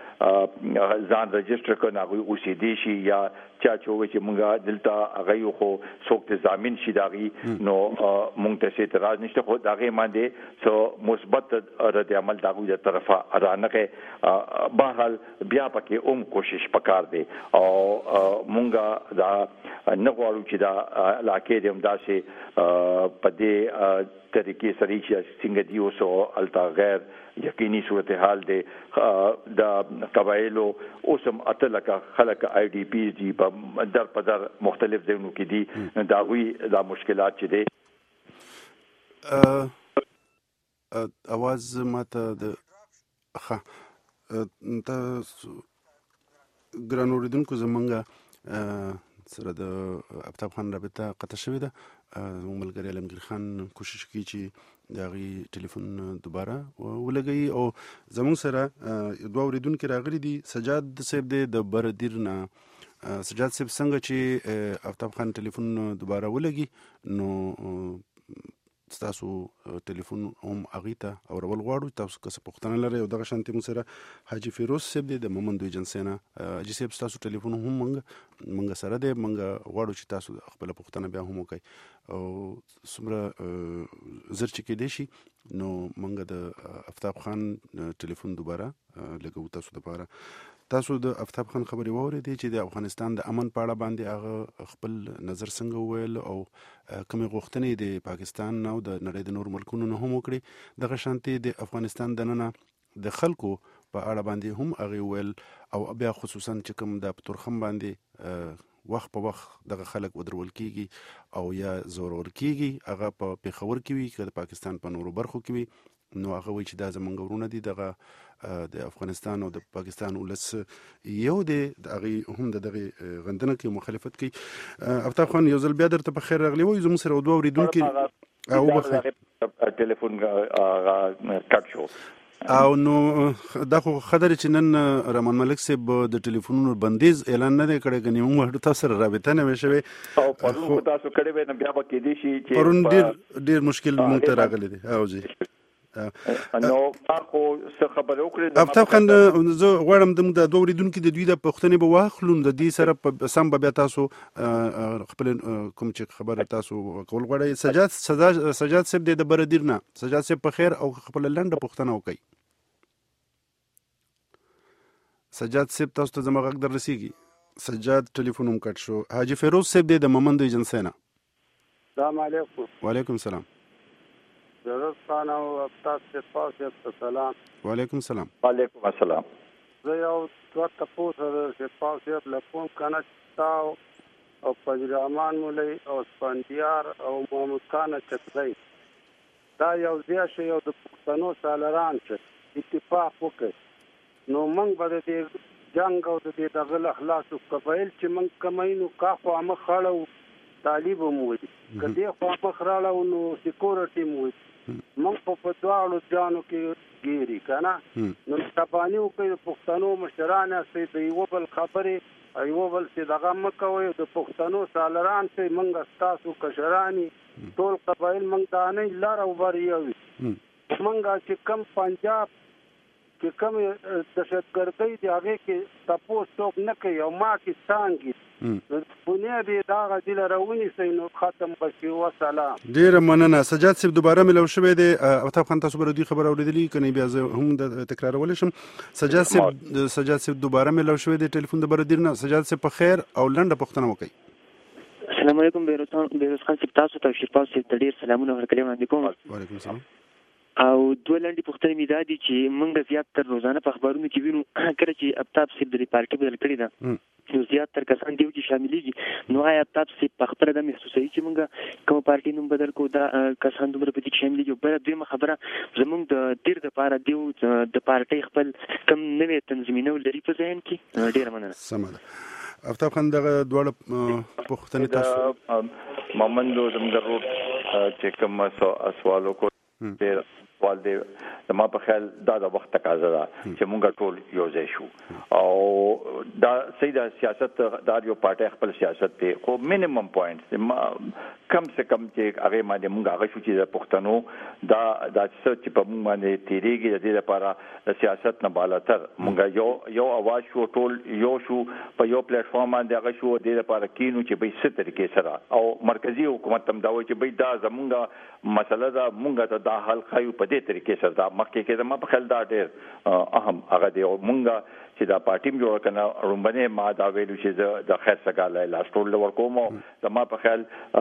ځان رجستر کړي هغه او سي دي شي یا چا چې مونږه دلته هغه یو خو څوک ته ضامن شي داغي نو مونږ ته اعتراض نشته خو داغه باندې سو مثبت رد عمل داغو د طرفه ارانه بهرحال بیا پکې کوشش پکار دی او مونږه دا نغواړو چې دا علاقې د همداسې په دې طریقې سره چې څنګه دی اوسو التا غیر یقیني صورتحال دی د قبایلو اوسم اتلکه خلک آی ډی پی دي په در په در مختلف ځایونو کې دي دا وی دا مشکلات چې دي اواز ماته د ګران اوریدونکو زمونږه سره د افتاب خان رابطه قطع شوې ده ملګری علمگیر خان کوشش کوي چې دغه ټلیفون دوباره ولګي او زموږ سره دوه اوریدونکو راغلي دي سجاد صاحب د بردیر نه سجاد صاحب څنګه چې افتاب خان ټلیفون دوباره ولګي نو تاسو ټلیفون هم اغیته او ورول غواړو تاسو که څه پوښتنه لرئ او دغه شانتي مو سره حاجی فیروز صاحب د مومند ایجنسی نه حاجی صاحب تاسو ټلیفون هم منګه سره دی منګه غواړو چې تاسو خپل پوښتنه بیا هم وکړئ او څومره زر چې کې دی شي نو منګه د افتاب خان ټلیفون دوباره لګو تاسو لپاره تاسو د افتاب خان خبري واورېدې چې د افغانستان د امن په اړه باندې هغه خپل نظر څنګه وویل او کومې غوښتنې د پاکستان او د نړۍ د نور ملکونو نه هم وکړي دغه شانتي د افغانستان دننه د خلکو په اړه باندې هم هغه ویل او بیا خصوصا چې کوم د پتورخم باندې وخت په وخت دغه خلک ودرول کیږي او یا زورور کیږي هغه په پیښور کې وي که د پاکستان په نورو برخو کې وي نو هغه وایي چې دا زمونږ ورونه دي دغه د افغانستان او د پاکستان ولس یو دی هغه هم دغه غندنه کې مخالفت کوي افتاب خان یو ځل بیا درته په خیر راغلی وای زموږ سره دوه اوریدونکو او بخیر ټلیفون کټ شو او نو دا خو خبره چې نن رحمان ملک صاحب د ټلیفونونو بندیز اعلان نه کړی غنی موږ تاسو سره رابطه نه وشوي او پرون تاسو کړی و نه بیا پکې دي شي چې پرون ډیر مشکل مونږ ته راغلی دی او جی نو تاسو څه خبر وکړئ افتاب خان زه غواړم د دوه اوریدونکو د دوی د پښتنې به واخلون د دې سره سم بیا تاسو خپل کوم چې خبره تاسو کول غواړئ سجاد صاحب د بردیر نه سجاد صاحب په خیر او خپل لنډه پښتنه وکړي سجاد صاحب تاسو ته زما غږ در رسیږي؟ سجاد ټلیفون هم کټ شو. حاجی فیروز صاحب دی د مومند ایجنسی نه. السلام علیکم. وعلیکم السلام. فیروز خان او استاد صاحب ته سلام. وعلیکم السلام. وعلیکم السلام. زه یو څه تاسو سره صاحب لپاره کنه تاو او پجرمان مولای او سپندیار او محمد خان چتای دا یو ځای شو یو د پښتنو سالران چې اتفاق وکړي نو موږ به د جنگ او د دغه اخلاص او قبایل چې موږ کماینو کاخو مخ خړو طالب مو دي کدی خو مخ راړو نو سکیورټي مو موږ په دواړو ځانو کې ګيري کنه نو تبانیو کې پښتنو مشران سي د یو بل خبره ایو بل چې دغه مکوي د پښتنو سالران چې موږ تاسو کشرانی ټول قبایل موږ دانه لار او بریوي موږ چې کم پنجاب چې کوم دهشتګردۍ دی هغه کې تاسو څوک نه کوي او ما کې څنګه بنیادی دا غدل راونی سينو ختم بشي وسلام. ډیر مننه. سجاد صاحب دوباره ملو شوې دی او تاسو تاسو بر دې خبر اوریدلی کني بیا هم د تکرارول شم. سجاد صاحب دوباره ملو شوې دی ټلیفون د بر دې نه. سجاد صاحب په خیر او لنډه پوښتنه وکړي. السلام علیکم بیروز خان صاحب تاسو ته شپه صاحب ډیر سلامونه ورکړم وړاندې کوم. وعلیکم السلام. او دوه لنډې پوښتنې مې دا دي چې موږ زیات تر روزانه په خبرونو کې وینو کله چې ابتاب صاحب د پارټي بدل کړی ده نو زیات تر کسان دیو چې شاملېږي نو آیا ابتاب صاحب په خپله دا محسوسوي چې موږ کوم پارټي نوم بدل کړو دا کسان دومره په دې کې شاملېږي. بله دویمه خبره زموږ د دیر دپاره دیو د پارټۍ خپل کوم نوې تنظیمونه لري په ذهن کې؟ ډېره مننه. سمه ده. افتاب خان دغه دواړه پوښتنې تاسو مومندو زموږ روډ چې کوم سوال وکړو ډېر سوال دی زما په خیال دا د وخت تقاضا ده چې مونږ ټول یو ځای شو او دا صحیح د سیاست دا یو پارټي خپل سیاست دی خو مینیمم پوینټس کم سے کم چې هغه باندې مونږ هغه شو چې د پښتنو دا چې په مونږ باندې تیریږي د دې لپاره د سیاست نه بالاتر مونږ یو اواز شو ټول یو شو په یو پلیټ فارم باندې هغه شو د دې لپاره کینو چې به ست طریقې سره او مرکزی حکومت هم دا وایي چې به دا زمونږ مسله دا مونږ ته دا حل خایو په دې طریقې سره دا مخکې کې زما په خیال دا ډېر اهم هغه دی او مونږ چې دا پارټیم جوړ کنه رومبنه ما دا ویلو چې د خیر څخه لاس ټول ورکوم زما په خیال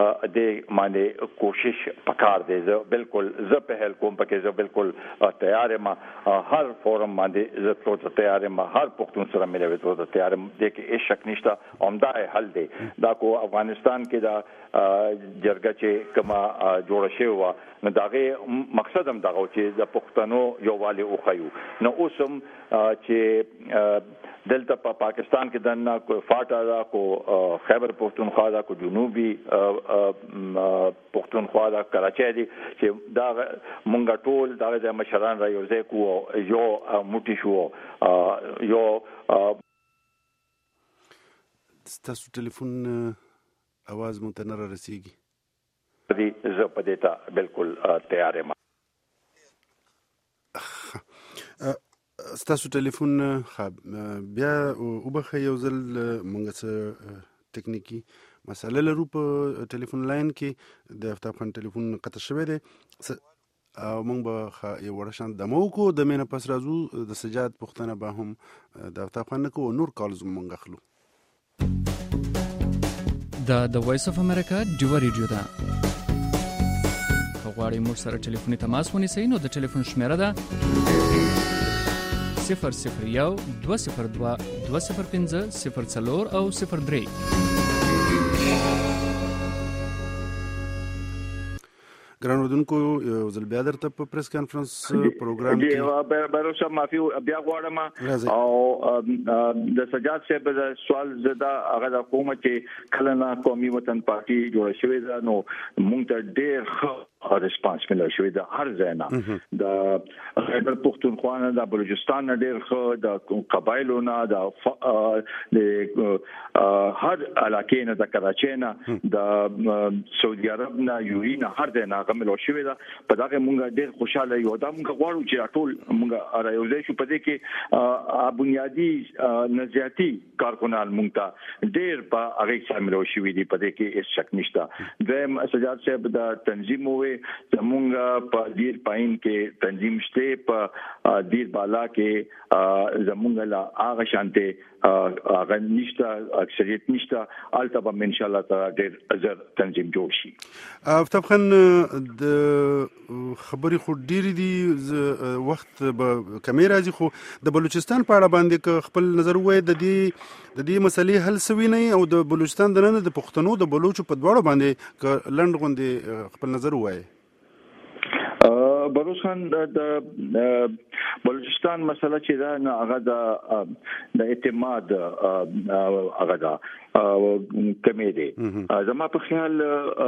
د باندې کوشش پکار دی زه بالکل زه په هل کوم پکې زه بالکل تیار یم هر فورم باندې زه ټول تیار یم هر پښتون سره ملوي ټول تیار یم د کې هیڅ شک نشته عمده حل دی دا کو افغانستان کې دا جرګه چې کما جوړ شوی و نو داغه مقصد هم دغه چې د پښتنو یووالي او خيو نو اوسم چې دلته په پاکستان کې دنه کو فاټا دا کو خیبر پختونخوا دا کو جنوبي پختونخوا دا کراچۍ دي چې دا مونږ ټول دا مشران را یو ځای کو یو موټی شو یو تاسو ټلیفون आवाज مونږ ته نه رسیږي دې زه په دې ته بالکل تیار یم. ستاسو ټلیفون بیا وبخه یو ځل مونږ څه ټکنیکی مسله لرو په ټلیفون لاین کې د افتاب خان ټلیفون قطع شوی دی او مونږ به یو ورشان دمو کو د مینه پس راځو د سجاد پښتنه به هم د افتاب خان کو نور کالز مونږ اخلو. د وایس اف امریکا ډیو ریډیو دا غواړئ موږ سره ټلیفوني تماس ونیسئ نو د ټلیفون شمیره ده 001 202 205 04 او 03. ګران اردوونکو یو ځل بیا درته په پریس کانفرنس پروګرام کې بیروسه معافي بیا غواړم او د سجاد صاحب د سوال زدا هغه د حکومت چې کلنا قومي وطن پارټي جوړ شوې ده نو مونږ ته ډېر ریسپانس ملو شوې ده هر ځای نه د خیبر پختونخوا نه د بلوچستان نه ډېر خو د قبایلو نه د هر علاقې نه د کراچۍ نه د سعودي عرب نه یورین هر ځای نه ملو شوې ده په دغه مونږ ډېر خوشاله یو دا مونږ غواړو چې ټول مونږ رايوځي شو په دې کې بنیادی نظریاتي کارکونان مونږ ته ډېر په هغه شامل شوي دي په دې کې هیڅ شک نشته. د سجاد صاحب د تنظیم وې چې زمونږ په ډیر پاین کې تنظیم شته په ډیر بالا کې زمونږ لا هغه شانته هغه نشته اکثریت نشته البته به ان شاء الله تعالی ډیر ازر تنظیم جوړ شي. افتاب خان د خبري خو ډیر دي وخت به کمی راځي خو د بلوچستان په اړه باندې خپل نظر وای د دې مسلې حل سوي نه او د بلوچستان د نن د پښتنو د بلوچو په دواړو باندې لند غوندي خپل نظر وای. بروز خان د بلوچستان مسله چې دا نه هغه د اعتماد هغه دا کمی دی. زما په خیال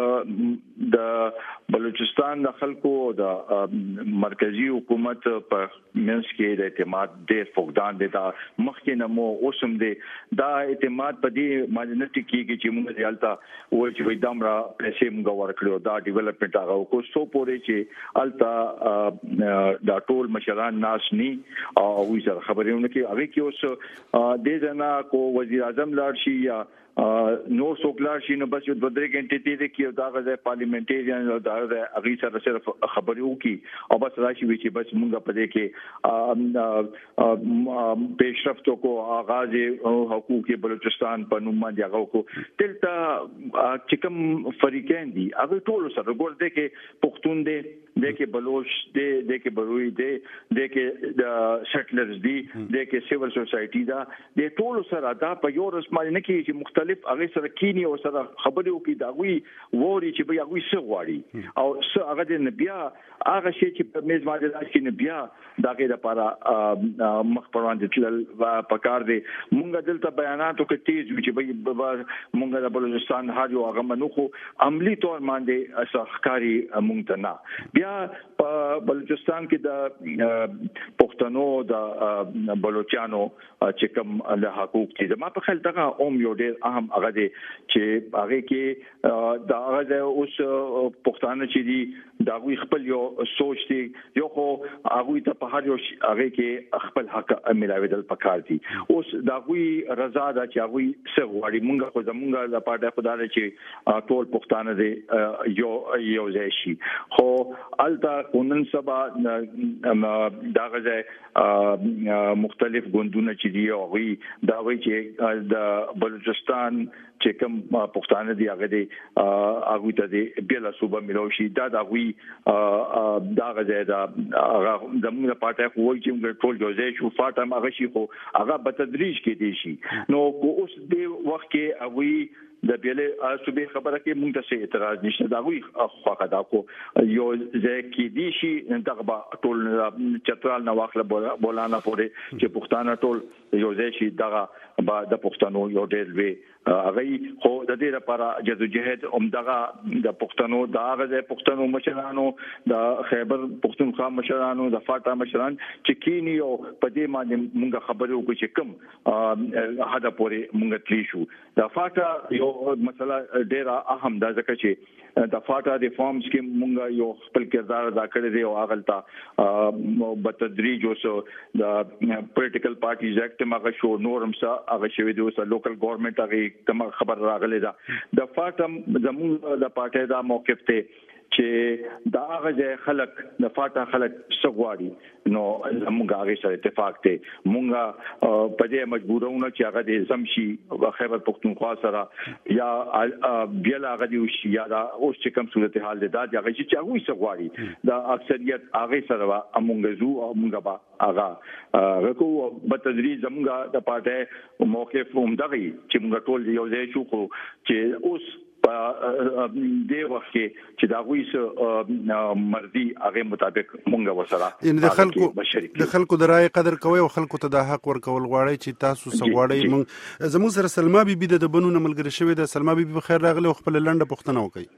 د بلوچستان د خلکو د مرکزی حکومت په منځ کې د اعتماد ډېر فقدان دي. دا مخکې نه مو اوسم دي دا اعتماد په دې باندې ټکیږي چې موږ ځالتا وایي چې دمرا پیسې موږ ورکړو دا ډیولپمنٹ هغه کو سو پورې چې التا دا ټول مشران ناس ني او وی سره خبرونه کې هغه کې اوس د جنا کو وزیر اعظم لاړ شي یا نو څوکلار شي نو بس یو 2 غنټې تیرې کې دا غزه پارلیمنټریان او دا هغه سره صرف خبرو کی او بس راشي وی چې بس مونږ په دې کې پیشرفتو کو آغاز حقوق بلوچستان په نوم باندې هغه کو تلتا چې کوم فریقین دي هغه ټول سره ګور دې کې پښتون دي د کې بلوچ دي د کې بروي دي د کې د سټلرز دي د کې سیول سوسايټي دا د ټول سره دا په یو رسمه نه کې چې مختلف هغه سره کینی او سره خبرې وکي دا وی ووري چې بیا وی څه غواړي او څه هغه د نبیا هغه شی چې په میز باندې راشي نبیا دا غي د لپاره مخ پروان دي تل پکار دي مونږ دلته بیاناتو کې تیز وي چې مونږ د بلوچستان هاجو هغه منوخو عملی تور باندې اسخکاری مونږ ته نه بیا په بلوچستان کې د پښتنو د بلوچانو چې کوم له حقوق دي ما په خیال دغه اوم یو ډېر اهم هغه دي چې هغه کې دا هغه اوس پښتانه چې دي دا وی خپل یو سوچ دي یو خو هغه ته په هر یو هغه کې خپل حق ملاوي دل پکار دي اوس دا وی رضا دا چې هغه څه غواړي مونږ خو زمونږ د پاره خدای چې ټول پښتانه دي یو ځای شي خو التا قانون سبا دا غزه مختلف ګوندونه چې دی او وی دا وی چې د بلوچستان چې کوم پښتانه دی هغه دی هغه ته دی بل صوبه ملوشي دا وی دا غزه دا هغه زموږ پټه خو وایي چې موږ ټول جوړ شو فاطمه هغه شي خو هغه په تدریج کې دی شي نو اوس دی وخت کې هغه د بیله صوبې خبره کې مونږ ته اعتراض نشته دا وی خواخه دا کو یو ځکه دي شي دغه ټول چترال نو واخله بولانا پورې چې پښتانه ټول یو ځای دغه د پښتنو یو ډېر وی هغه خو د دې لپاره جدوجہد دغه د پښتنو د هغه پښتنو مشرانو د خیبر پښتونخوا مشرانو د فاټا مشران چې کینی او په دې باندې مونږ خبرو کوو چې کوم هدا پورې مونږ تلی شو د فاټا یو مسله ډېر اهم ده ځکه چې د فاټا ریفارمز کې مونږ یو خپل کردار ادا کړی دی او هغه په تدریج اوس د پولیټیکل پارټیز اکټ ماغه شو نورم سره هغه شوی دی اوس لوکل ګورنمنت هغه کوم خبر راغلی دا د فاټم زموږ د پارټي دا موقف ته چې دا هغه خلک د فاټا خلک سغواړي نو موږ هغه سره اتفاق ته مونږه په دې مجبورونه چې هغه د زمشي او خیبر پختونخوا سره یا بیا هغه دی شي یا دا اوس چې کوم صورتحال ده دا هغه چې هغه سغواړي دا اکثریت هغه سره امونږ زو او مونږ با هغه رکو په تدریج زموږ د پارټي موقف هم دغه چې موږ ټول یو ځای شو خو چې اوس دی وخت چې دا غوي مرضی هغه مطابق مونږ وسره ان د خلکو د رائے قدر کوي او خلکو ته د حق ورکول غواړي چې تاسو سغواړي مونږ زموږ سره سلمہ بیبي د بنونه ملګری شوی د سلمہ بیبي بخیر راغله خپل لنډه پښتنه وکي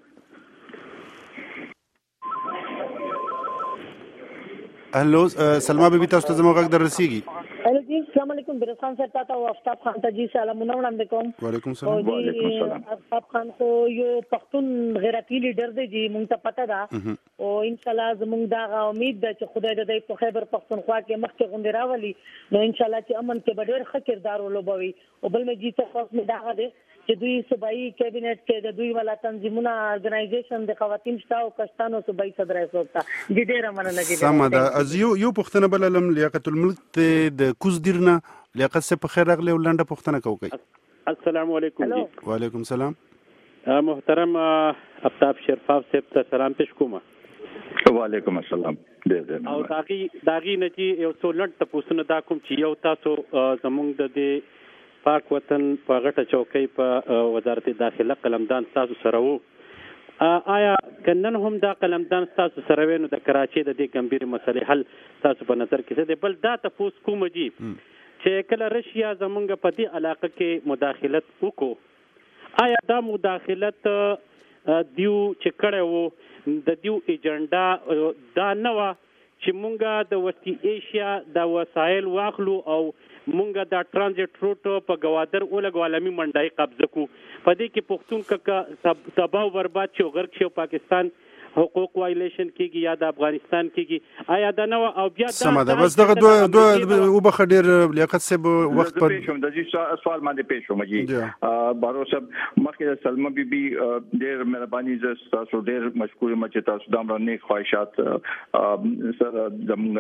هلو سلمہ بیبي تاسو ته زموږ غږ درسیږي हेलो जी अस्सलाम वालेकुम बिरसान सर ताता او आफ्ताब خان ته جی سلامونه وړاندې کوم وعلیکم السلام وعلیکم السلام आफ्ताब خان کو یو پښتون غیرتی لیډر دی جی مونږ ته پته ده او ان شاء الله زمونږ دا امید ده چې خدای دې په خیبر پښتونخوا کې مخکې غونډه راولي نو ان شاء الله چې امن کې ډېر ښه کردار ولوبوي او بل مې جی ته خاص مې دا ده چې دوی صوبایي کابینټ کې د دوی ولا تنظیمونه ارګنایزیشن د خواتین شته او کشتانو صوبایي صدر رئیس وکړه د ډیره مننه دي. سم ده. از یو پښتنه بللم لیاقت الملک د کوز دیرنه لیاقت سے په خیر راغلی ولنده پښتنه کوي. السلام علیکم. وعلیکم السلام. محترم آفتاب شرفاف صاحب ته سلام پیش کوم. وعلیکم السلام. او داغي نتي یو څو لټ تاسو دا کوم چې یو تاسو زمونږ د پاک وطن په غټه چوکۍ په وزارت داخله قلمدان تاسو سره وو. آیا کنن هم دا قلمدان تاسو سره وینو د کراچۍ د دې ګمبیر مسلې حل تاسو په نظر کې څه دی؟ بل دا تاسو کوم دي چې کله رشیا زمونږ په دې علاقه کې مداخلت وکړو، آیا دا مداخلت دیو چې کړه وو د دیو ایجنډا دا نه و چې مونږه د وسطی ایشیا د وسایل واخلو او مونږه دا ترانزیت روټ په گوادر اولګ عالمي منډای قبضه کو، په دې کې پښتون کا تباہ برباد شو، غرق شو، پاکستان حقوق وایلیشن کیږي یا د افغانستان کیږي، آیا دا نو او بیا سمه ده. بس دغه دوه وبخ ډیر لیاقت صاحب وخت په پېښوم د دې سوال باندې پېښوم جی بارو صاحب مخکې سلمہ بیبي ډیر مهرباني ز تاسو ډیر مشکور یم چې تاسو د امر نیک خواهشات سره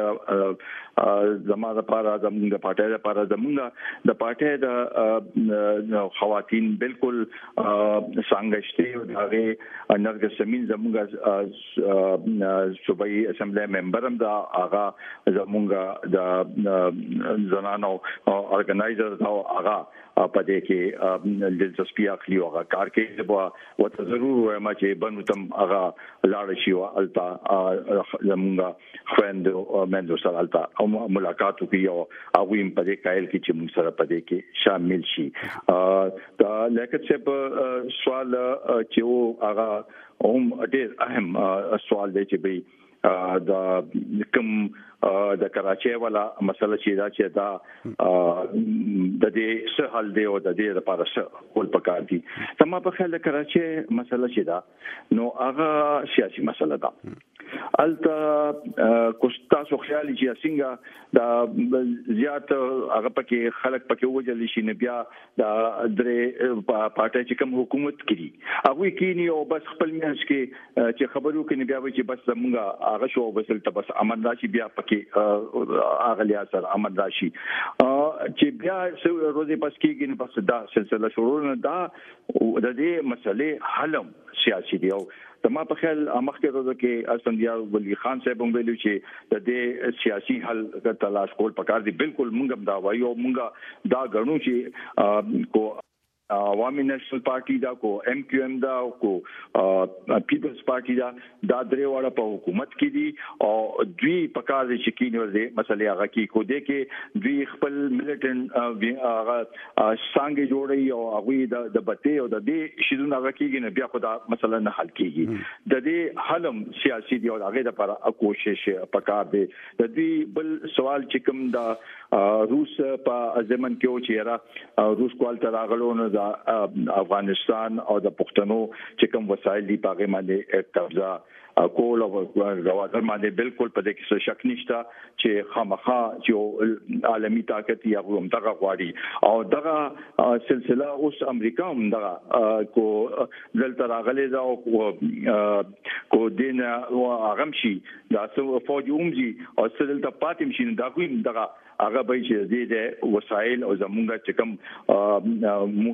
زموږ لپاره زموږ پارټي لپاره زموږ د پارټي د خواتین بالکل څنګه او هغه نرګس سمین زموږ صوبایي اسمبلی ممبر هم دا آغا زمونږ د زنانو ارګنایزر او آغا په دې کې دلچسپي اخلي او کار کوي به وته ضرور وایم چې بنو تم آغا لاړ شي او التا زمونږ خويند مندو سره التا او ملاقات وکړي او هغه هم په دې کایل کې چې موږ سره په دې کې شامل شي. دا لیاقت صاحب سوال چې آغا هم ډېر اهم سوال دی چې به د کوم د کراچۍ والا مسله چې دا چې دا د دې څه حل دی او د دې لپاره څه کول پکار دي. تمه په خیال کراچۍ مسله چې دا نو هغه سیاسي مسله ده. الته کوستا سو خیالي چې څنګه دا زیات هغه پکې خلک پکې وجل شي نه بیا دا درې پارټي چې کوم حکومت کړي هغه کینی او بس خپل میانس کې چې خبرو کې نه بیا وي چې بس موږ هغه شو بسل ته بس امن راشي بیا کې اغلیا سره امن راشي چې بیا روزي پس کېږي نه بس دا سلسله شروع نه دا د دې مسلې حلم سیاسي دی. او تما په خیال مخکې روزه کې اسندیا ولی خان صاحب هم ویلو چې د دې سیاسي حل تلاش کول پکار دي. بالکل مونږ دا وایو مونږ دا غنو چې کو عوامي نېشنل پارټي دا کو ایم کیو ایم دا کو پیپلز پارټي دا درې واړه په حکومت کې دي او دوی پکار دي چې کینې ورته مسلې هغه کې کو دي کې دوی خپل ملټنټ هغه څنګه جوړي او هغه د بته او د دې شیدونه هغه کېږي نه بیا خدا مسله نه حل کېږي. د دې حلم سیاسي دی او هغه لپاره کوشش پکار دي. د دې بل سوال چې کوم دا روس په ازمن کې او چې روس کول تر راغلو نه افغانستان او د پښتنو چې کوم وسایل دي پاګه باندې قبضه کول او غواړم باندې بالکل په دې کې شک نشته چې خامخا چې عالمي طاقت یا هم دغه غواړي او دغه سلسله اوس امریکا هم دغه کو دلته راغلي دا کو دین او اغمشي دا فوج اومجي او دلته پاتم شي دا کوم دغه هغه به چې د وسایل او زمونږ چې کوم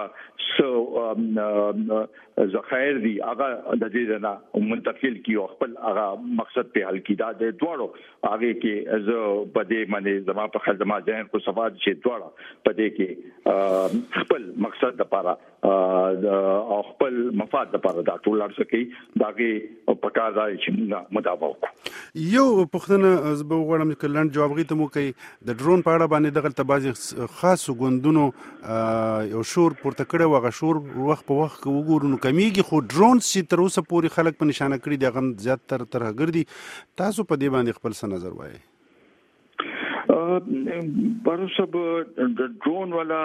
زمونږ ذخایر دي هغه د دې نه منتقل کیو خپل هغه مقصد په حل کې دا د دوړو هغه کې از په دې باندې زما په خدمت ځین کو سواد چې دوړو په دې کې خپل مقصد لپاره او خپل مفاد لپاره دا ټول لرسکي داګه په کار راځي چې مطابق یو پښتنه زبو غواړم چې لاند جواب غوښتم کوي د ډرون په اړه باندې دغه تبازي خاص غوندونو یو شور پورته کړي وغه شور وخت په وخت وګورو نو کمیږي خو ډرون چې تر اوسه پورې خلک په نشانه کړي دي غم زیات تر ګرځي. تاسو په دې باندې خپل څه نظر وایي؟ پرسب د ډرون والا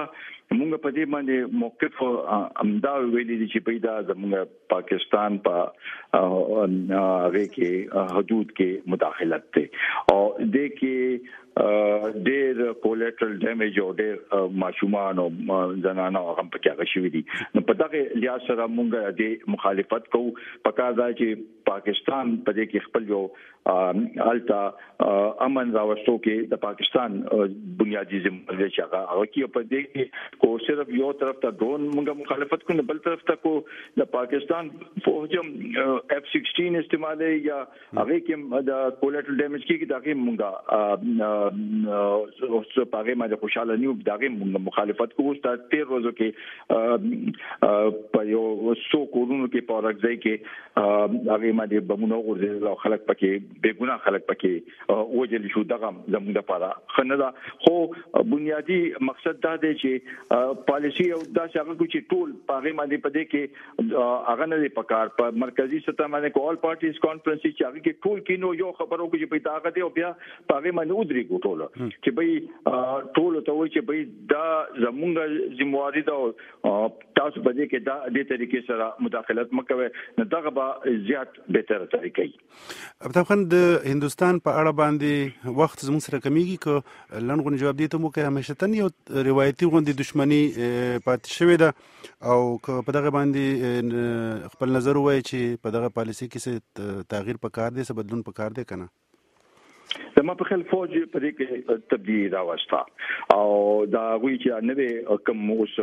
موږ په دې باندې موقف امدا ویلي دي چې پیدا زموږ پاکستان په هغه کې حدود کې مداخلت ده او د کې ډېر کولیټرل ډیمیج او ډېر ماشومان او زنانه هم پکې هغه شوي دي. نو په دغه لحاظ سره موږ د مخالفت کوو. پکار دا چې پاکستان په دې کې خپل یو الټا امن راوستو کې د پاکستان بنیادی ذمہ چې هغه کې په دې کې کو صرف یو طرف ته ډرون موږ مخالفت کوو، بل طرف ته کو د پاکستان فوج F-16 استعمال یا هغه کې د کولیټرل ډیمیج کې دغه موږ اوس په هغه باندې خوشاله نیو دغه مخالفت کوو. ستاسو 13 ورځو کې په یو څو کورونو کې پورګځي کې هغه باندې بمونو ورزل او خلک پکې بیګونه خلک پکې وجل شو. دغه زموږ لپاره خندا خو بنیادی مقصد دا دی چې پالیسی او دا څنګه کو چې ټول هغه باندې پدې کې هغه نه پکار په مرکزی سطح باندې کول پارټیز کانفرنس چې هغه کې ټول کینو یو خبرو کې چې په هغه دی او بیا هغه باندې ودري ټول چې به ټول ته وي چې به دا زمونږ ذمہواری ده تاسو په دې کې دا د طریقې سره مداخلت مکوي نه دغه به زیات بهتر طریقې. ابتاب خان د هندستان په اړه باندې وخت زموږ سره کمیږي که لنډغونی جواب دی ته مو کې همیشتن یو روایتي غوندي دشمنی پاتې شوې ده او که په دغه باندې خپل نظر وایي چې په دغه پالیسي کې څه تغییر پکار دی څه بدلون پکار دی کنه؟ زما په خل فوج په دې کې تبدیلی راوسته او دا غوي چې نوې کوم اوس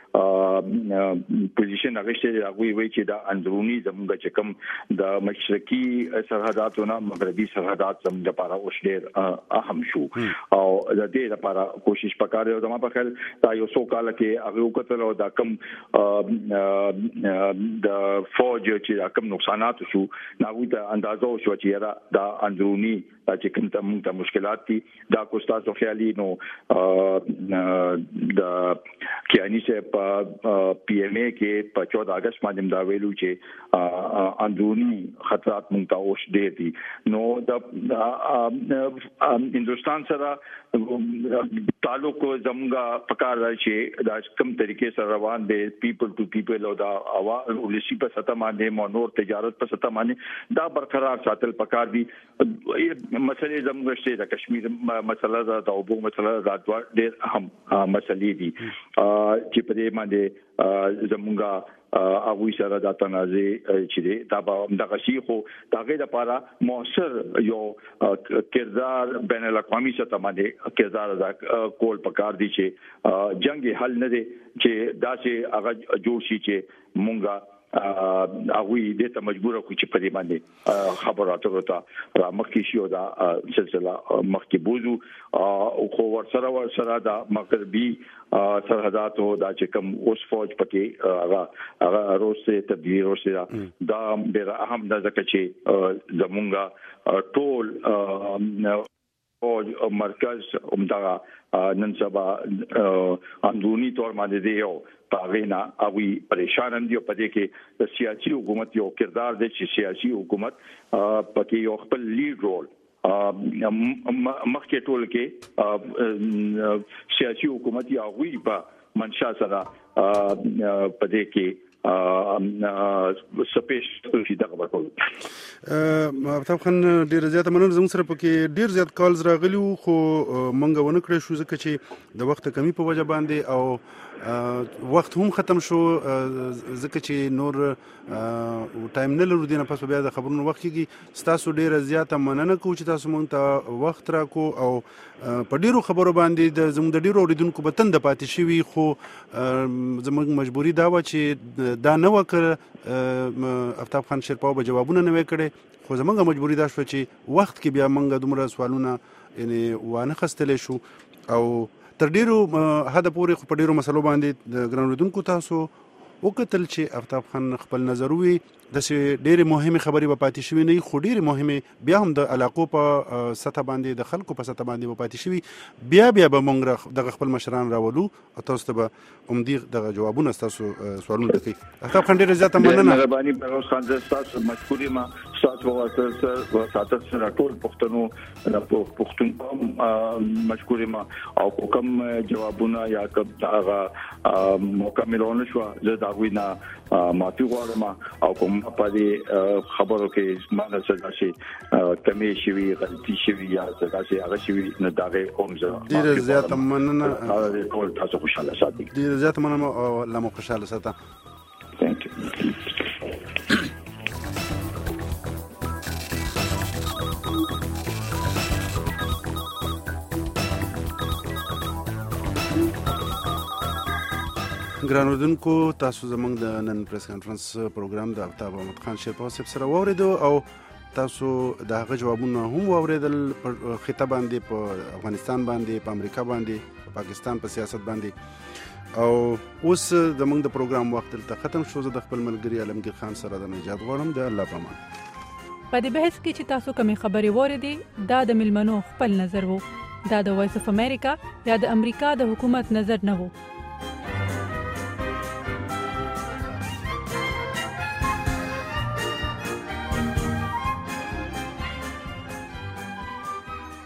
پوزیشن هغه چې هغه وی چې دا اندرونی زموږ چې کوم د مشرقي سرحداتونو مغربي سرحدات زموږ لپاره اوس ډېر اهم شو او د دې لپاره کوشش وکړو. زما په خل دا یو څو کال کې هغه وکړل او دا کوم د فوج چې کوم نقصانات شو ناوی ته اندازو شو چې دا اندرونی چې کوم ته مشکلات دي دا کو تاسو خیالي نو د کیانی سے پی ایم اے کې په 14 اگست باندې دا ویلو چې اندرونی خطرات مونږ ته اوس ډېر دي. نو د هندستان سره تعلق زموږه پکار راشي دا کوم طریقې سره روان دي پیپل ټو پیپل او دا ولسی په سطح باندې مونور تجارت په سطح باندې دا برقرار ساتل پکار دي. مسلې زموږ شته د کشمیر مسله دا د اوبو مسله دا ډېر اهم مسلې دي چې په دې باندې زموږه هغه سره د تنازع چې دا د غشي خو دغه لپاره موثر یو کردار بین الاقوامي سطح باندې کردار ادا کول پکار دي چې جنگ حل نه دي چې دا چې هغه جوړ شي چې مونږه هغه دې ته مجبور کو چې په دې باندې خبراتو ته را مخکې شي او دا سلسله مخکې بوزو او خو ورسره دا مغربي سرحدات او دا چې کوم اوس فوج پکې هغه روسه تبدیلی روسه دا ډېر اهم ده ځکه چې زمونږه ټول او مرکز عمدہ نن سبا اندرونی طور باندې دی او پاغینا اوی پریشان هم دی په دې کې د سیاسي حکومت یو کردار دی چې سیاسي حکومت پکې یو خپل لیډ رول مخکې ټول کې سیاسي حکومت یا وی په منشا سره په دې کې سپیش شي دغه ورکول. ابتاب خان ډیر زیات مننه. زموږ سره پکې ډیر زیات کالز راغلي خو مونږ ونه کړی شو ځکه چې د وخت کمی په وجه باندې او وخت هم ختم شو ځکه چې نور ټایم نه لرو. دینه پس بیا د خبرونو وخت کېږي. تاسو ډیر زیات مننه کوم چې تاسو مونږ ته وخت راکو او په ډیرو خبرو باندې زموږ د ډیرو اوریدونکو به تند پاتې شوي خو زموږ مجبوري دا و چې دا نه وکړ افتاب خان شیرپاو به جوابونه نه وکړي خو زموږ مجبوري دا شو چې وخت کې بیا موږ دومره سوالونه یعنی وانه خستلې شو او تر ډیرو حد پورې خو په ډیرو مسلو باندې د ګران اوریدونکو تاسو وکتل چې افتاب خان خپل نظر وي د ډېرې مهمه خبرې به پاتې شوي نه خو ډېرې مهمه بیا هم د علاقو په سطح باندې د خلکو په سطح باندې به پاتې شوي بیا به موږ دغه خپل مشران راولو او تاسو ته به عمدي دغه جوابونه تاسو سوالونه کوي. افتاب خان ډېر زیاته مننه. مهرباني پر اوس خان تاسو مشکورې ما تاسو وساتل سره ټول پښتون قوم مشکور ما او کوم جوابونه یا کوم هغه مکملونه شو زه دا وینا معافي غواړم او کوم په دې خبرو کې مانه څه شي کمی شي غلطي شي یا څه شي هغه شي نه داغه اومزه ډیر زیات مننه ټول تاسو خوشاله ساتي ډیر زیات مننه او الله مو خوشاله ساته Thank you. ګران اردوونکو تاسو زموږ د نن پریس کانفرنس پروګرام د آفتاب احمد خان شیرپا صاحب سره واوریدو او تاسو د هغه جوابونه هم واوریدل په خطاب باندې په افغانستان باندې په امریکا باندې په پاکستان په سیاست باندې او اوس زموږ د پروګرام وخت دلته ختم شو. زه د خپل ملګري علمگیر خان سره د نجات غواړم. د الله په امان. په دې بحث کې چې تاسو کومې خبرې واوریدې دا د ملمنو خپل نظر وو، دا د وایس اف امریکا یا د امریکا د حکومت نظر نه وو.